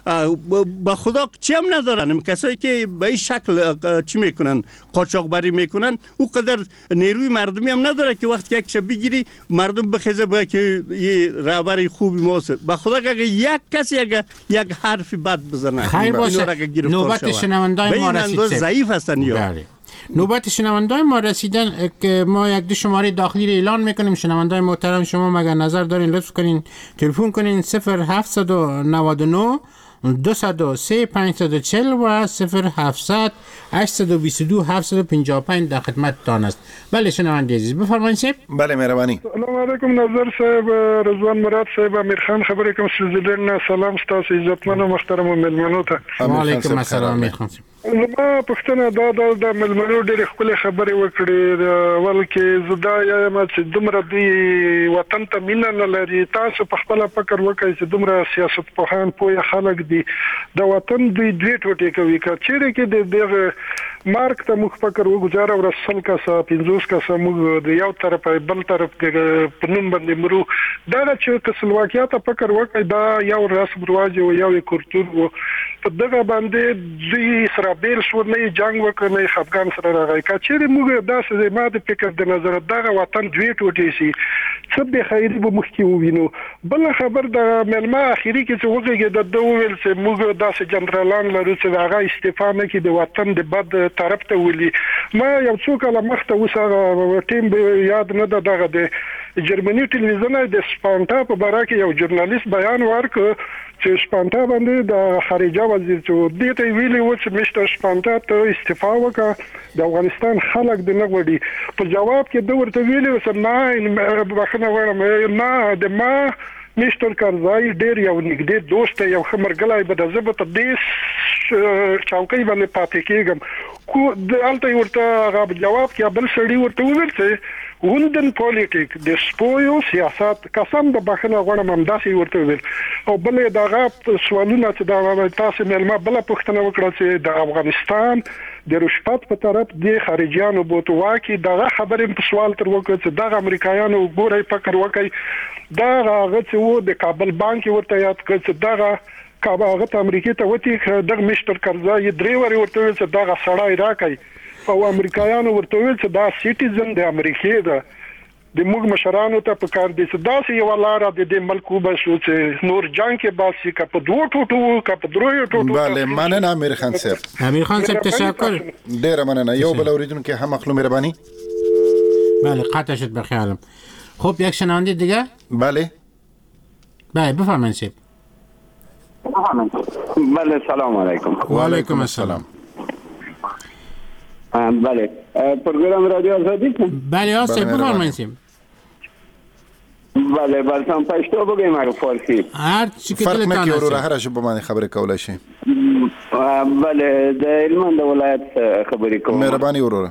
با خدا چی هم ندارن، کسایی که به این شکل چی میکنن قاچاق بری میکنن او قدر نیروی مردمی هم نداره که وقتی یک شب بگیری مردم بخیزه باید که یه رهبر خوبی ماست. با خدا اگر یک کسی اگر یک حرفی بد بزنه خیر باشه. نوبت شنوندای ما رسید، ضعیف هستن یا نوبت شنوندای ما رسیدن که ما یک دو شماره داخلی رو اعلان میکنیم. شنوندای محترم شما مگر نظر دارین لطف کنین تلفن کنین صفر هفت نه نه دویست و سه پانصد و چهل و صفر هفتصد هشتصد و بیست و دو هفتصد و پنجاه و پنج در خدمتتان است. بله شنونده عزیز بفرمایید صاحب. بله مهربانی. سلام علیکم نظر صاحب، رضوان مراد صاحب، امیر خان خبرې کوم سویزرلند. سلام ستاسو عزتمن او محترم ملمنو ته. وعلیکم السلام امیر خان. زما پښتنه دا د ملمنو ډېر خپل خبرې وکړې، ول کې زدا یم چې دومره دی وطن ته مینه نه لري. تاسو په خپل فکر وکړئ چې دومره سیاست پوهان پوهه خلک دي د وطن دوی دوی ټوټې کوي که چیرې کې د دغه مارک ته موږ فکر وګزاره ورسل کسه پنځوس کسه موږ د یو طرف بل طرف د پنوم باندې مرو دا چې کسلواکیا ته فکر وکړي دا یو رسم رواج او یو کلتور وو په دغه باندې دوی سره بیل شو نه جنگ وکړي افغان سره راغی که چیرې موږ داسې ما د فکر د نظر دغه وطن دوی ټوټې شي څه به خیری به مخکې ووینو. بل خبر د ملما اخیری کې چې وګړي د دوه ویل چې موږ داسې جنرالان لرو چې هغه استعفا نه کړي د وطن د بد طرف ته ولي. ما یو څو کله مخته وسه ټیم یاد نه ده دغه د جرمني ټلویزیون د سپانټا په باره کې یو ژورنالیست بیان ورکړ چې سپانټا باندې د خارجه وزیر چې دې ته ویلي و چې مشته سپانټا ته استعفا وکړه د افغانستان خلک د نه غوړي. په جواب کې د ورته ویلي و چې نه بخنه وړم نه د ما مستر کارزای ډیر یو نږدې دوست یو خمرګلای به د زبط د چوکۍ باندې پاتې کېږم کو د الته ورته غو جواب کې بل سړی ورته وویل چې وندن پولیټیک د سپویو سیاست قسم د بخنه غوړم هم داسې ورته ویل. او بل دغه سوالونه چې دا تاسو ملما بل پښتنه وکړه چې د افغانستان د رشوت په طرف د خارجيانو بوتوا کې دغه خبرې په سوال تر وکړه چې دغه امریکایانو ګوري فکر وکړي دا هغه چې وو د کابل بانک ورته یاد کړ چې دغه کابه هغه ته امریکای ته وتی دغه مشتر کرزای درې وری ورته ویل چې دغه سړی راکای او امریکایانو ورته ویل چې دا سټیزن د امریکای ده د موږ مشرانو ته په کار دي چې داسې یو لار د دې ملک وباسو چې نور جنگ کې باسي کا په دوه ټوټو کا په دروي ټوټو. بله مننه امیر خان صاحب. امیر خان صاحب تشکر. ډیر مننه. یو بل اوریدونکو هم مخلو مهرباني. بله قطع شد بخیالم. خب یک شنونده دیگه؟ بله بله بفرمایید صاحب. بله سلام علیکم. و علیکم السلام. بله پروگرام رادیو آزادی بله آسه بفرمایید صاحب. بله بلکه پښتو بگیم مارو فارسی هر چی که فرق دلتان نکی هست. ورور هر شب باندې خبرې کولای شي. بله د هلمند ولایت خبرې کوم. مهرباني ورور.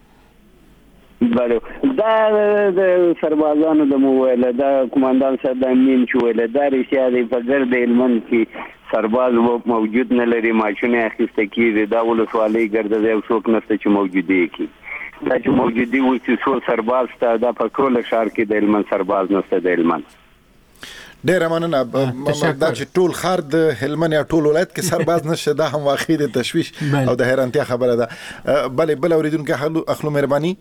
بله دا د سربازانو د موویل دا کمانډان صاحب د امین چویل دا ریښه دی په ګرد هلمند کې سرباز موجود نه لري ماشونه اخیسته کیږي دا ولسوالۍ ګرد دی څوک نشته چې موجودي کی دا چې موجودي و چې څو سرباز ته دا په ټول شهر کې د هلمند سرباز نشته د هلمند. ډیر مننه. دا چې ټول خار د هلمند یا ټول ولایت کې سرباز نشته دا هم واقعي د تشویش او د حیرانتیا خبره ده. بله بل اوریدونکو اخلو مهرباني.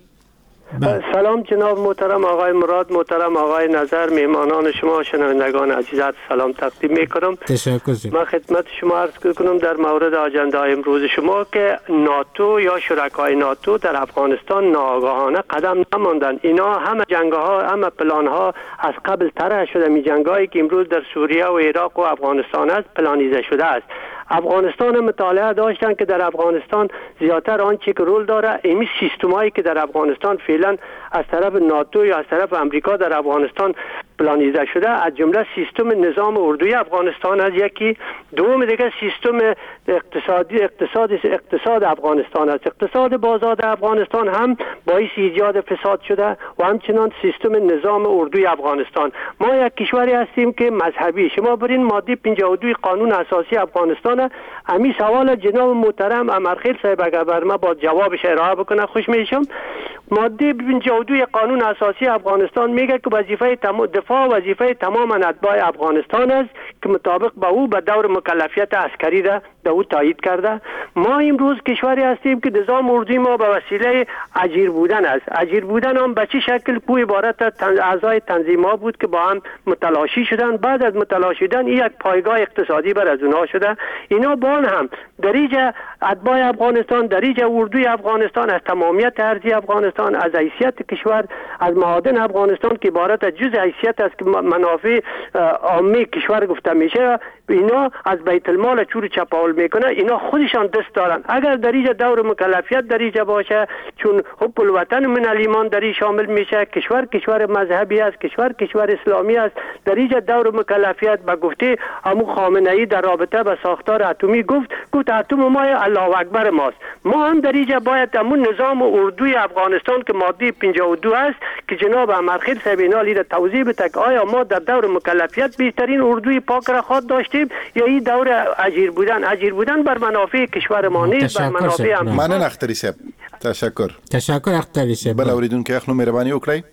سلام جناب محترم آقای مراد، محترم آقای نظر، مهمانان شما، شنوندگان عزیزت سلام تقدیم میکنم. تشکر. من خدمت شما عرض کنم در مورد آجنده امروز شما که ناتو یا شرکای ناتو در افغانستان ناآگاهانه قدم نماندن. اینا همه جنگ ها همه پلان ها از قبل طرح شده. می جنگ هایی که امروز در سوریه و عراق و افغانستان است پلانیزه شده است. افغانستان مطالعه داشتن که در افغانستان زیادتر آنچه که رول داره امی سیستمایی که در افغانستان فعلا از طرف ناتو یا از طرف امریکا در افغانستان پلانیزه شده، از جمله سیستم نظام اردوی افغانستان است یکی. دوم دیگه سیستم اقتصادی اقتصاد اقتصاد افغانستان است. اقتصاد بازار افغانستان هم باعث ایجاد فساد شده و همچنان سیستم نظام اردوی افغانستان. ما یک کشوری هستیم که مذهبی. شما برین ماده پنجاه و دو قانون اساسی افغانستان امی سوال جناب محترم امرخیل صاحب اگر بر ما با جوابش ارائه بکنه خوش میشم. ماده پنجاه و دو قانون اساسی افغانستان میگه که وظیفه دفاع وظیفه تمام اتباع افغانستان است که مطابق با او به دور مکلفیت عسکری را به او تایید کرده. ما امروز کشوری هستیم که نظام اردوی ما به وسیله اجیر بودن است. اجیر بودن هم به چه شکل؟ کو عبارت از اعضای تنظیم ها بود که با هم متلاشی شدن. بعد از متلاشی شدن یک پایگاه اقتصادی بر از اونها شده. اینا با هم دریجه اتباع افغانستان، دریجه اردوی افغانستان، از تمامیت ارضی افغانستان، از حیثیت کشور، از معادن افغانستان که عبارت از جزء حیثیت است که منافع عامه کشور گفته میشه، اینا از بیت المال چور چپاول میکنه. اینا خودشان دست دارن. اگر دریجه دور مکلفیت دریجه باشه، چون حب الوطن من الایمان دری شامل میشه، کشور کشور مذهبی است، کشور کشور اسلامی است، دریجه دور مکلفیت به گفته امو خامنه ای در رابطه با ساختار اتمی گفت گفت اتم ما الله اکبر ماست. ما هم دریجه باید امون نظام اردوی افغانستان که ماده پنجاه و دو است که جناب امرخیل صاحب اینا لیده توضیح بده که آیا ما در دور مکلفیت بهترین اردوی پاک را خواهد داشتیم یا این دور اجیر بودن اجیر بودن بر منافع کشور ما نیست، بر منافع هم. مننه اختری صاحب. تشکر. تشکر اختری صاحب. بله اوریدونکو اخلو مهرباني وکړئ.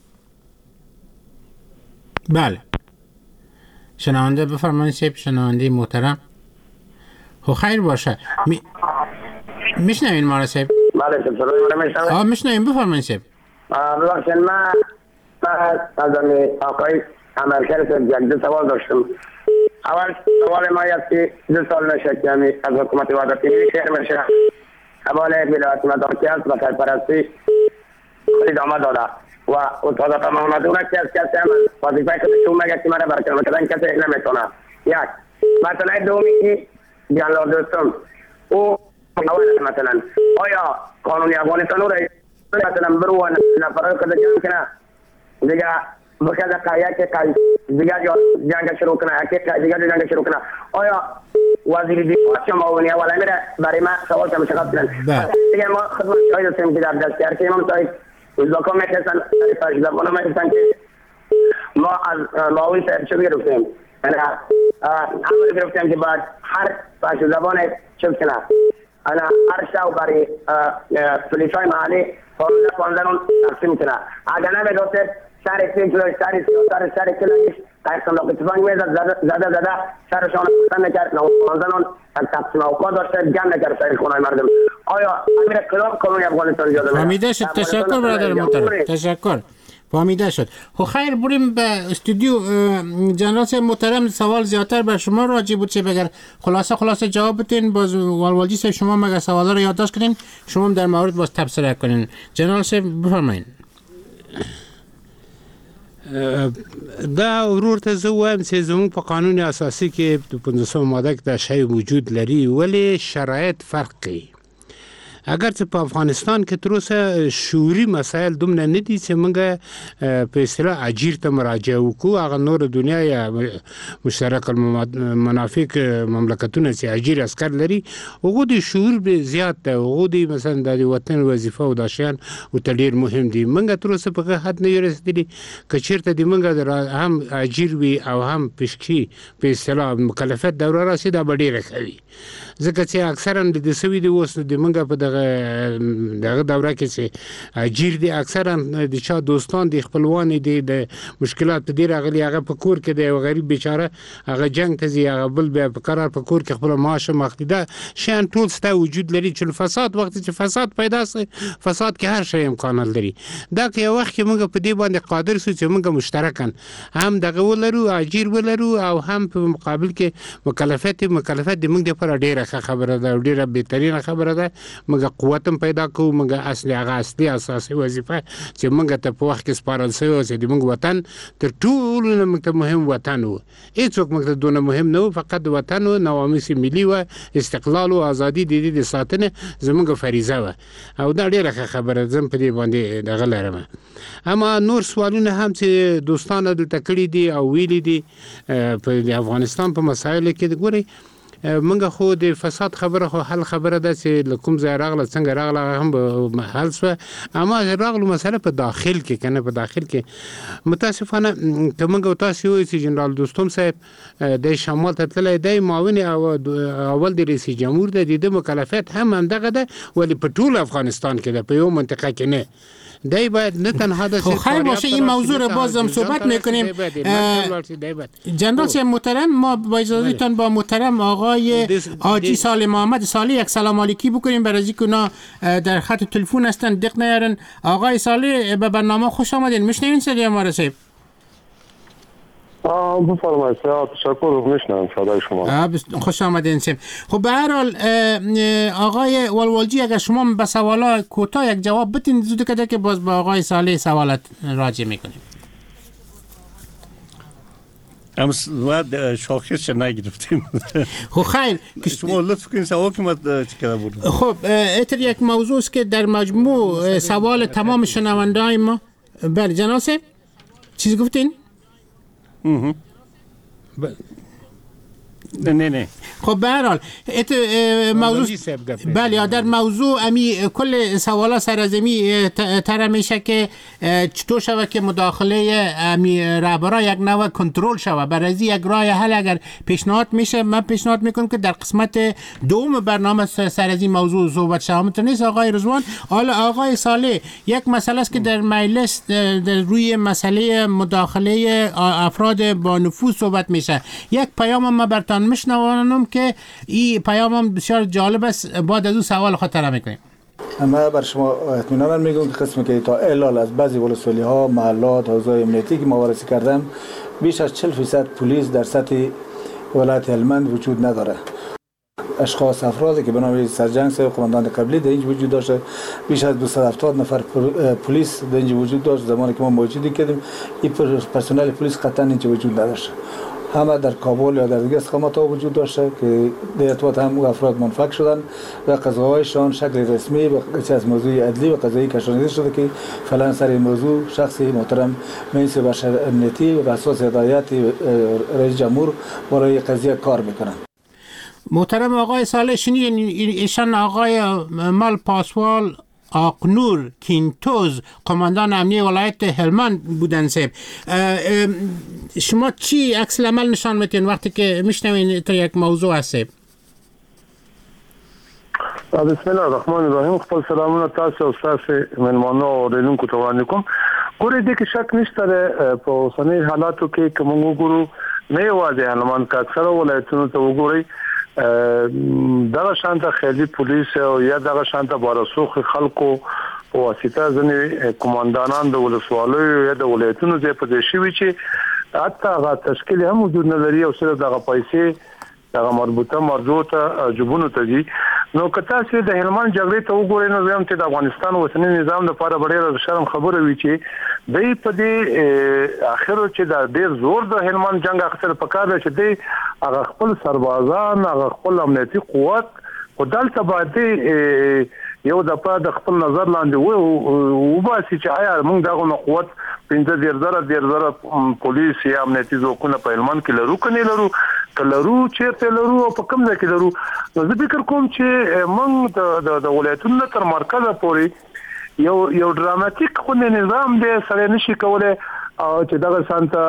بله شنونده بفرمایید صاحب. شنونده محترم خو خیر باشه. می... میشنوین ما را صاحب؟ بله صاحب سلام میشنوین. آه میشنوین بفرمایید صاحب. ببخشید من از آقای امرخیل صاحب یک دو سوال داشتم. اول سوال ما است که دو سال نشه که همی از حکومت وحدتی شهر میشه حواله ولایت مدارکی است و سرپرستی ادامه داده و اتحادات محمدون که از کسی هم وظیفه خودشون میگه که مرا برکنار کردن کسی نمیتونه. یک مثلا دومی که جنرال دوستم او مثلا آیا قانونی افغانستان رو مثلا برو نفرای خود جنگ کنه دیگه بخیاد قایه که دیگه جنگ شروع کنه که دیگه جنگ شروع کنه آیا وزیر دیگه شما اونی اولا میره برای ما سوال که مشکل کنن دیگه ما خدمت شاید هستیم که در دستیار که امام صاحب ازداکا میتونستن پرش زبانه میتونستن که ما از معاوی صاحب چه گرفتیم یعنی همه گرفتیم که بعد هر پرش زبانه چه کنه انا هر شاو برای پلیسای محلی فاندن فاندن تقسیم کنه اگر نمیدوسته سر فکر سر سر سر کلاش قسم لا تفنگ میزد زده زده سرشان پسند نکرد نوازنان تقسیم اوقات داشته جمع نکرد سر خونه مردم. آیا امیر قلاب کانون افغانستان یاد میاد؟ فهمیده شد. تشکر برادر محترم. تشکر. فهمیده شد. خب خیر بریم به استودیو. جنرال صاحب محترم سوال زیادتر بر شما راجع بود چه بگر خلاصه خلاصه جواب بدین. باز والوالجی صاحب شما مگه سوالا رو یادداشت کردین شما هم در مورد باز تبصره کنین. جنرال صاحب بفرمایید. دا ورور ته زه وایم چې زموږ په قانون اساسي کې د پنځوسمه ماده کې دا شی وجود لري ولی شرایط فرق کوي. اگر چې په افغانستان کې تر اوسه شعوري مسایل دومره نه دي چې موږ په اصطلاح اجیر ته مراجعه وکړو. هغه نور دنیا یا مشترک المنافق مملکتونه چې اجیر عسکر لري هغه د شعور به زیات دی. هغه د مثلا د وطن وظیفه او د شیان او ډیر مهم دي. موږ تر اوسه په حد نه رسیدلی که چیرته د موږ هم اجیر وي او هم پشکی په اصطلاح مکلفیت دوره راسي دا ډیره کوي. ځکه چې اکثرا د سوي دی اوس د موږ په دغه دغه دوره کې چې اجیر دي اکثرا د چا دوستان دي خپلوان دي د مشکلات په ډیر غلي هغه په کور کې دی غریب بیچاره هغه جنگ ته زی هغه بل به په قرار په کور کې خپل معاش مخدیده شان ټول ستا وجود لري چې فساد وخت چې فساد پیدا سي فساد کې هر شی امکان لري. دا که یو وخت کې موږ په دې باندې قادر سو چې موږ مشترکاً هم دغه ولرو اجیر ولرو او هم په مقابل کې مکلفیت مکلفیت د موږ لپاره ډیره خبره ده ډیره بهترینه خبره ده. موږ قوت پیدا کوو. موږ اصلي هغه اصلي اساسي وظیفه چې موږ ته په وخت کې سپارل شوی چې د موږ وطن تر ټولو نه موږ ته مهم وطن و. هیڅوک موږ ته دونه مهم نه و. فقط وطن و نواميس ملي و استقلال او ازادي د دې د ساتنه زموږ فریضه و او دا ډیره خبره زم په دې باندې دغه لرم. اما نور سوالونه هم چې دوستانه د تکړی دي او ویلي دي په افغانستان په مسایلو کې ګوري منګه خو د فساد خبره خو حل خبره ده چې لکم ځای راغله څنګه راغله هم حل شو. اما راغلو مسله په داخل کې کنه په داخل کې متاسفانه که منګه تاسو یو چې جنرال دوستم صاحب د شمال ته تللی دی معاون او اول د رئیس جمهور د دې مکلفیت هم همدغه ده ولی په ټول افغانستان کې ده په یو منطقه کې نه. دای باید نه تنها د خیر باشه این موضوع رو باز هم صحبت میکنیم. جنرال صاحب محترم ما با اجازهتون با محترم آقای حاجی صالح محمد صالح یک سلام علیکی بکنیم برای اینکه اونا در خط تلفن هستن دق نیارن. آقای صالح به برنامه خوش آمدین. میشنوین صدای ما رو صاحب؟ آه بفرمایید. تشکر میشنم صدای شما. خوش آمدین صاحب. خب به هر حال آقای والوالجی اگر شما به سوالا کوتاه یک جواب بدین زود کده که باز با آقای صالح سوالات راجع میکنیم. ام بعد شاخص نگرفتیم. خب خیر شما لطف کنید سوال که ما چیکار بود. خب اتر یک موضوع است که در مجموع سوال تمام شنونده‌های ما. بله جناب صاحب چیز گفتین؟ نه نه نه خب به هر حال موضوع بله در موضوع امی کل سوالا سر از امی تر میشه که چطور شوه که مداخله امی رهبرا یک نوع کنترل شوه. برای یک راه حل اگر پیشنهاد میشه من پیشنهاد میکنم که در قسمت دوم برنامه سر از این موضوع صحبت شوه. متنیس آقای رضوان. حالا آقای صالح یک مسئله است که در مجلس در روی مسئله مداخله افراد با نفوذ صحبت میشه. یک پیام ما برتان میشنوانم که این پیامم بسیار جالب است. بعد از اون سوال خاطره میکنیم. من بر شما اطمینان میگم که قسمی که تا الان از بعضی ولسوالی ها محلات حوزه امنیتی که ما وارسی کردم بیش از چهل درصد پلیس در سطح ولایت هلمند وجود نداره. اشخاص افرادی که به نام سرجنگ صاحب قماندان قبلی در اینجا وجود داشته بیش از دویست و هفتاد نفر پلیس در اینجا وجود داشت. زمانی که ما موجودی کردیم این پرسنل پلیس قطعا اینجا وجود نداشت. همه در کابل یا در دیگه استخدامات ها وجود داشته که در ارتباط هم افراد منفک شدن و قضاوایشان شکل رسمی و از موضوع عدلی و قضایی کشانیده شده که فعلا سر این موضوع شخصی محترم مجلس بشر امنیتی و اساس هدایت رئیس جمهور برای قضیه کار میکنن. محترم آقای صالح شنیدین ایشان آقای مال پاسوال آقنور کینتوز قماندان امنیه ولایت هلمند بودن صاحب. شما چی عکس العمل نشان میتین وقتی که میشنوین تو یک موضوع هست صاحب؟ بسم الله الرحمن الرحیم. خپل سلامونه تاسو او تاسو ملمانو او ریلونکو ته وړاندې کوم. ګورې دې کې شک نشته په اوسنۍ حالاتو کې کوم وګورو نه یوازې هلمند کا اکثره ولایتونو ته وګورئ دغه شانته خیالي پولیس او یا دغه شانته بارسوخ خلکو په واسطه ځنې کمانډانان د ولسوالیو یا د ولایتونو ځای په دې شوي چې حتی هغه تشکیل هم وجود نه لري او صرف دغه پیسې دغه مربوطه مرجو ته جبونو ته دي نو کته چې د هلمند جګړې ته وګورئ نو زم چې د افغانستان اوسنی نظام لپاره ډېر شرم خبره وی چې د په دې اخر چې د ډېر زور د هلمند جنگ اخر په کار دی چې د هغه خپل سربازان هغه خپل امنیتي قوت او دلته باندې یو د په د خپل نظر لاندې و باسي چې آیا موږ دغه قوت پنځه ډیر زره ډیر زره پولیس یا امنیتي ځواکونه په هلمند کې لرو کني لرو کلرو چیرته لرو او په کوم ځای کې لرو نو زه فکر کوم چې موږ د د ولایتونو تر مرکزه پورې یو یو ډراماتیک خو نظام دی سره نشي کولای او چې دغه سانته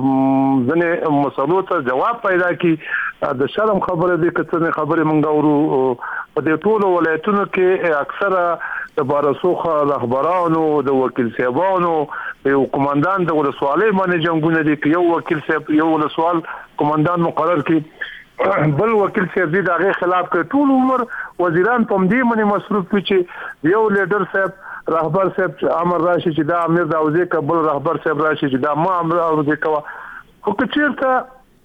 ځنې مسلو ته جواب پیدا کی د شرم خبره دي کته خبره مونږ ورو په دې ټولو ولایتونو کې اکثره د بارسوخ رهبرانو د وکیل صاحبانو یو کمانډان د ولسوالۍ باندې جنگونه دي یو وکیل صاحب یو ولسوال کمانډان مقرر کی بل وکیل صاحب دې دغه خلاف کې ټول عمر وزیران په دې باندې مصروف وي چې یو لیډر صاحب رهبر صاحب امر راشي چې دا امیر داوزي کبل رهبر صاحب راشي چې دا ما امر داوزي کوا خو کچیرته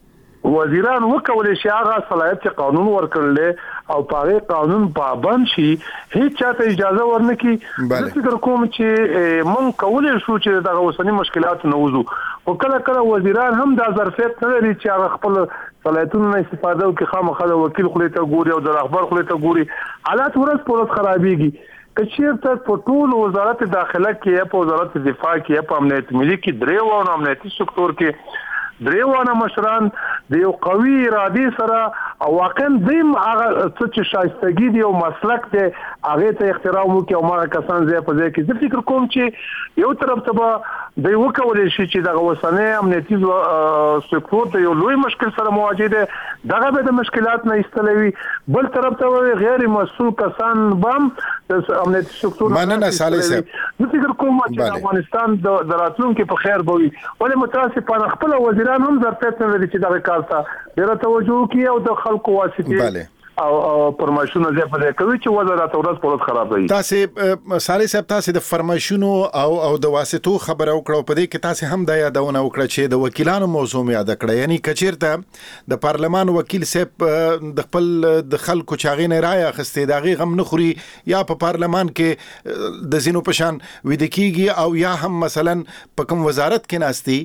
وزیران وکولې شي هغه صلاحیت قانون ورکړل او پاره قانون پابند شي هیڅ چاته اجازه ورنکي زه فکر کوم چې مونږ کولې شو چې دغه وسنی مشکلات نه وځو او کله کله وزیران هم د ظرفیت نه لري چې هغه خپل صلاحیتونو نه استفاده وکړي خامخا د وکیل خپل ته ګوري او د رهبر خپل ته ګوري حالات ورځ په ورځ خرابېږي کچیرته په ټول وزارت داخله کې په وزارت دفاع کې په امنیت ملي کې درې و او امنیتي سکتور کې دریوانه مشران د یو قوي ارادي سره او واقعا دیم هغه څه چې شایستګي دی او مسلک دی هغه ته احترام وکي او ما کسان زه په ځای کې زه فکر کوم چې یو طرف ته به د یو کولې شي چې دغه وسنه امنیتي سکتور ته یو لوی مشکل سره مواجه دي دغه به د مشکلات نه استلوي بل طرف ته غیر مسؤل کسان بم د امنیتي سکتور مننه صالح صاحب زه فکر کوم چې افغانستان د راتلونکو په خیر بوي ولې متاسفانه خپل وزیر هم ظرفیت نه لري چې دا کار ته ډیره توجه کوي او د خلکو واسطه او فرمایشونه زه په دې کوي چې وزارت ورځ په ورځ خراب دی تاسو صالح صاحب تاسو د فرمایشونو او او د واسطو خبره وکړو په دې کې تاسو هم د یادونه وکړه چې د وکیلانو موضوع یاد کړه یعنی کچیرته د پارلمان وکیل صاحب د خپل د خلکو چاغینه رائے اخستې داغي غم نه خوري یا په پارلمان کې د زینو پشان وې د کیږي او یا هم مثلا په کوم وزارت کې ناشتي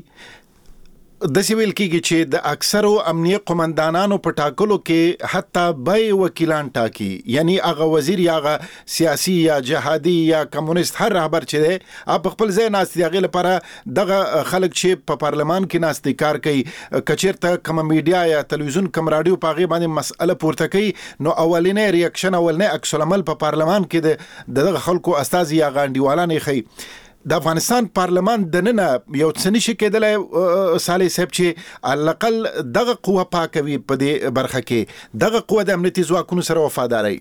د سیویل کېږي چې د اکثرو امنیه قومندانانو په ټاکلو کې حتی بای وکیلان ټاکي یعنی هغه وزیر یا هغه سیاسي یا جهادي یا کمونیست هر رهبر چې دی په خپل ځای ناست دی هغې لپاره دغه خلک چې په پارلمان کې ناست کار کوي کچیرته کوم میډیا یا تلویزیون کوم راډیو په هغې باندې مسئله پورته کوي نو اولینی ریاکشن اولنی عکس العمل په پارلمان کې د دغه خلکو استازي یا غانډیوالان یې ښیي د افغانستان پارلمان د نن یو څه نشي کېدلی صالح صاحب چې الاقل دغه قوه پاکوي په دې برخه کې دغه قوه د امنیتي ځواکونو سره وفاداري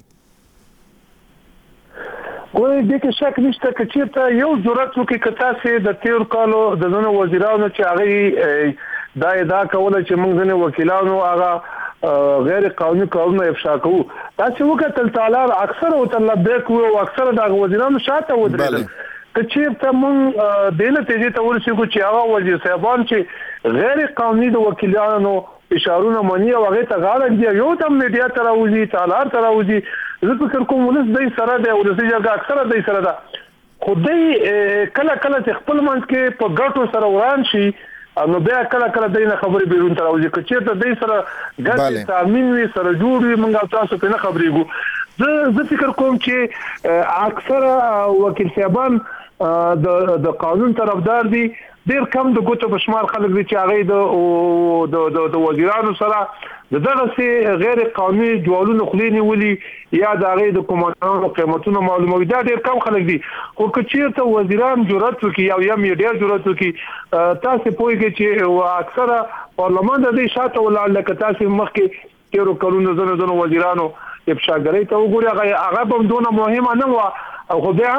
کوئی د کې شک نشته چې چیرته یو ضرورت وکړي که تاسو د تیر کالو د زنه وزیرانو چې هغه دا ادعا کوله چې موږ ځنه وکیلانو هغه غیر قانوني کارونه افشا کوو تاسو وکړل تعالی اکثر او تلبیک او اکثر د وزیرانو شاته ودرېدل کچیرته مونږ د نتیجې ته ورسېږو چې هغه وزیر صاحبان چې غیر قانوني د وکیلانو اشارونه مني او هغه ته غاړه دی یو د میډیا ته راوځي تعالی ته راوځي زه فکر کوم ولس د سره د ولسي جګړه اکثره د سره ده خدای کله کله چې خپل منځ کې په ګټو سره وران شي نو بیا کله کله دینه خبرې بیرون ته راوځي چې ته د سره ګټ تامین وي سره جوړ وي موږ تاسو په نه خبرېږو زه زه فکر کوم چې اکثره وکیل صاحبان د د قانون طرفدار دي ډیر کم د ګوتو په شمار خلک دي چې هغه د د د وزیرانو سره دغه سي غیر قانوني جوړونو خلینی ولي یا د هغه د کومانانو قیمتونو معلوموي دا ډیر کم خلک دي خو کچیرته وزیران جرأت وکي او یا میډیا جرأت وکي تاسو پوهیږئ چې اکثره پارلمان د دې شاته ولاړ لکه تاسو مخکې تیرو کلونو زنه زنه وزیرانو افشاګری ته وګورئ هغه هغه په دونه مهمه نه و او خو بیا هم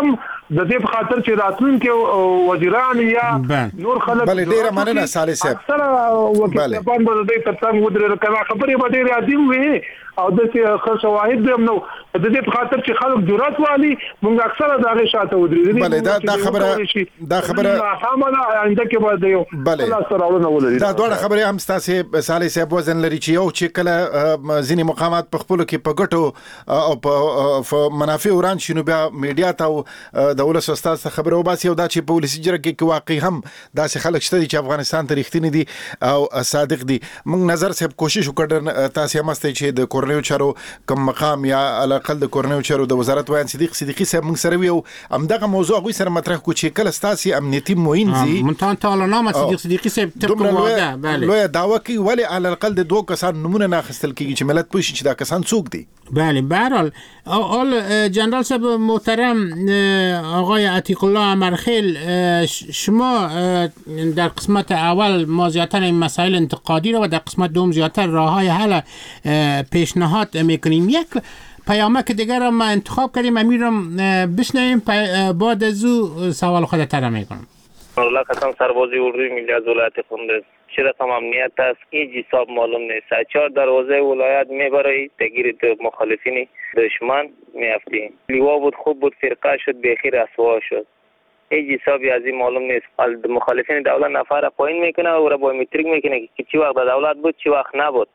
د دې په خاطر چې راتلونکي وزیران یا نور خلک بل ډیره مننه صالح صاحب اکثر وکیل په باندې د ترڅنګ ودرې کړه خبرې به ډیره عظیم وي او د څه شواهد به نو د دې په خاطر چې خلک جرأت والی موږ اکثر دا غي شاته ودرې بل دا دا خبره دا خبره همدا آینده کې به یو الله سره ولري دا ډوړه خبره هم ستاسو صالح صاحب وزن لري چې یو چې کله ځینی مقامات په خپل کې په ګټو او په منافع وران شنو بیا میډیا ته د ولس استاد خبره وباسي او دا چې پولیسي جرګه کې واقعي هم داسې خلک شته چې افغانستان ته رښتینی دي او صادق دي موږ نظر صاحب کوشش وکړ تاسو هم ستې چې د کورنیو چارو کوم مقام یا علاقل د کورنیو چارو د وزارت وایي صدیق صدیقي صاحب موږ سره یو همدغه موضوع غوي سره مطرح کو چې کله ستاسو امنیتي موین زی منتان تعالی نامه صدیق صدیقي صاحب طبق واده بله لوی داوا کوي ولی على الاقل د دوه کسان نمونه ناخستل کیږي چې ملت پوښي چې دا کسان څوک دي بله به هر حال اول جنرال صاحب محترم آقای عتیق الله امرخیل شما در قسمت اول ما زیاتر این مسائل انتقادی رو و در قسمت دوم زیاتر راههای حل پیشنهاد میکنیم. یک پیامک دیگر رو ما انتخاب کردیم امیرم بشنویم بعد از او سوال خود تر میکنم. الله قسم سربازی اردوی ملی از ولایت کندز چه رقم امنیت است هیچ حساب معلوم نیست. چهار دروازه ولایت میبره تگیر مخالفین دشمن میافتیم. لیوا بود خوب بود فرقه شد بخیر رسوا شد. هیچ حسابی از این معلوم نیست. مخالفین دولت نفر پایین میکنه و را بایومتریک میکنه که چی وقت دولت بود چی وقت نبود.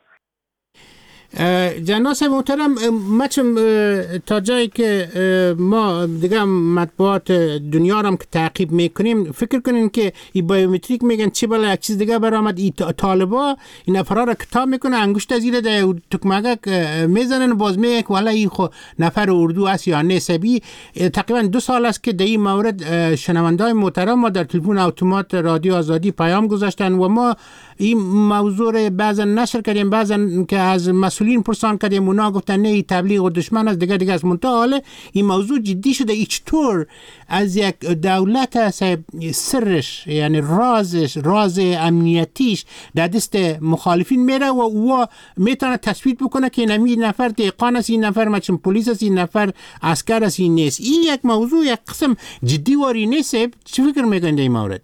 جناب صاحب محترم مچم تا جایی که ما دیگه مطبوعات دنیا رو که تعقیب میکنیم فکر کنین که این بایومتریک میگن چی بالا یک چیز دیگه برآمد این طالبا این افراد رو کتاب میکنه انگشت زیر در تکمگک میزنن باز میگه که والا این خو نفر اردو است یا نسبی. تقریبا دو سال است که در این مورد شنوندای محترم ما در تلفن اتومات رادیو آزادی پیام گذاشتن و ما این موضوع رو بعضا نشر کردیم بعضا که از مسئولین پرسان کردیم اونا گفتن نه تبلیغ و دشمن از دیگه دیگه از منتها حالا این موضوع جدی شده ایچ طور از یک دولت سرش یعنی رازش راز امنیتیش در دست مخالفین میره و او میتونه تثبیت بکنه که نمی نفر دهقان است این نفر مثلا پلیس است این نفر عسکر است این نیست. این یک موضوع یک قسم جدی واری نیست. چی فکر میکنید این مورد؟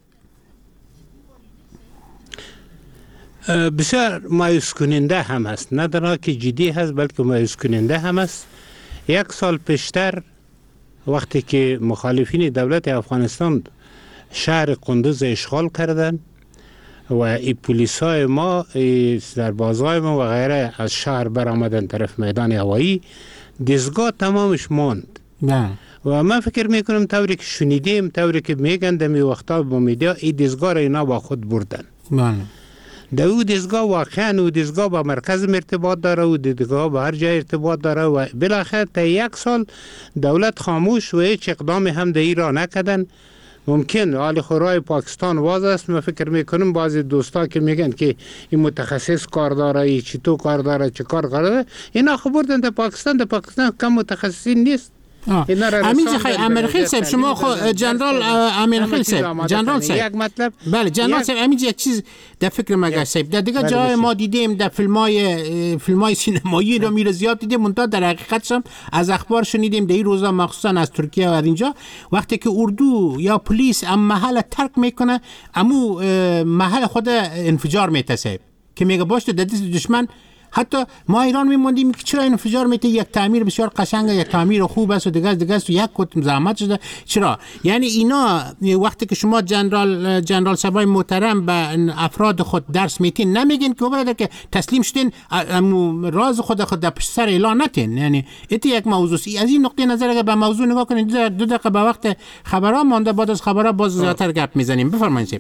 بسیار مایوس کننده هم است، نه تنها که جدی هست بلکه مایوس کننده هم است. یک سال پیشتر وقتی که مخالفین دولت افغانستان شهر قندوز اشغال کردند و ای پلیسای ما سربازای ما و غیره از شهر برآمدن طرف میدان هوایی دستگاه تمامش ماند. نه و من فکر میکنم طوری که شنیدیم طوری که میگن دمی وقتا با میدیا این دستگاه را اینا با خود بردن. نه در او دستگاه واقعا او دستگاه با مرکز ارتباط داره و دستگاه با هر جای ارتباط داره و بالاخره تا یک سال دولت خاموش و هیچ اقدام هم در ایران نکردن. ممکن حال خورای پاکستان واضح است. من فکر میکنم بعضی دوستا که میگن که این متخصص کار داره ای چی تو کار داره چه کار داره اینا خبر دادن در پاکستان. در پاکستان کم متخصصین نیست. امین خیلی امرخیل صاحب شما خو جنرال امرخیل صاحب جنرال صاحب یک مطلب بله جنرال صاحب امین یک چیز در فکر مگر صاحب در دیگه جای ما دیدیم در فیلمای فیلمای سینمایی رو میره زیاد دیدیم منتها در حقیقت هم از اخبار شنیدیم در این روزا مخصوصا از ترکیه و از اینجا وقتی که اردو یا پلیس ام محل ترک میکنه امو محل خود انفجار میته که میگه باشه در دست دشمن. حتی ما ایران میموندیم که چرا انفجار میته یک تعمیر بسیار قشنگه یک تعمیر خوب است و دیگه دیگه است و یک کت زحمت شده چرا یعنی اینا وقتی که شما جنرال جنرال سبای محترم به افراد خود درس میتین نمیگین که برادر که تسلیم شدین راز خود خود در پشت سر اعلان نتین. یعنی ایتی یک موضوع از این نقطه نظر اگه به موضوع نگاه کنید دو دقیقه به وقت خبرها مونده بعد از خبرها باز زیادتر گپ میزنیم. بفرمایید.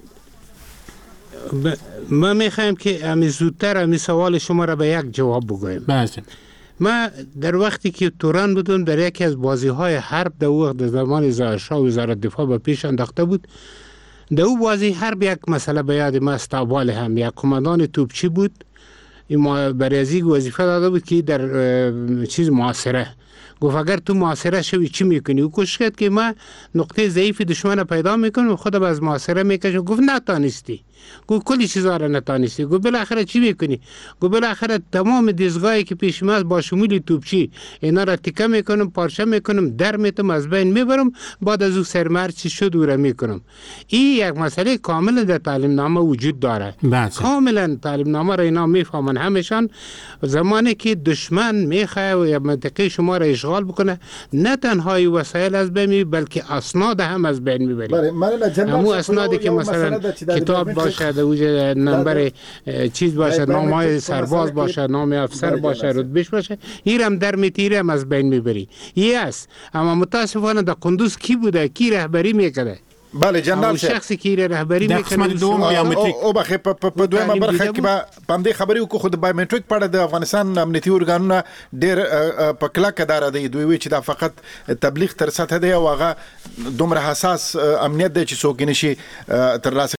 ب... ما میخوایم که همی زودتر همی سوال شما را به یک جواب بگویم. بله. ما در وقتی که توران بودم در یکی از بازی های حرب در وقت در زمان زایشا وزارت دفاع به پیش انداخته بود. در او بازی حرب یک مسئله به یاد ما استقبال هم یک کماندان توپچی بود. این بریزی وظیفه داده بود که در چیز معاصره گفت اگر تو معاصره شوی چی میکنی؟ او کوشش کرد که ما نقطه ضعیف دشمن پیدا میکنم و خودم از معاصره میکشم. گفت نه تا نیستی گو کلی چیزا را نتانستی. گو بالاخره چی میکنی؟ گو بالاخره تمام دستگاهی که پیش من با شمول توپچی اینا را تیکه میکنم، پارچه میکنم، در میتم، از بین میبرم، بعد از او سرمر چی شد او را میکنم. این یک مسئله کاملا در تعلیم نامه وجود داره. کاملا تعلیم نامه را اینا میفهمن همشان. زمانی که دشمن میخواه یا منطقه شما را اشغال بکنه، نه تنها وسایل از بین می بلکه اسناد هم از بین میبری. همون اسنادی که مثلا کتاب باشه، دوجه نمبر چیز باشه، نامه سرباز باشه، نام افسر باشه، رتبهش باشه، این هم در میتیره هم از بین میبری. یه است. اما متاسفانه در قندوز کی بوده؟ کی رهبری میکنه؟ بله جنرال شخصی که رهبری میکنه او بخې په دویمه برخه کې به په دې خبرې وکړو. خو د بایومټریک په اړه د افغانستان امنیتي ارګانونه ډېر په کلکه دار دی. دوی وی چې دا فقط تبلیغ تر سطح دی او هغه دومره حساس امنیت دی چې څوک نشي ترلاسه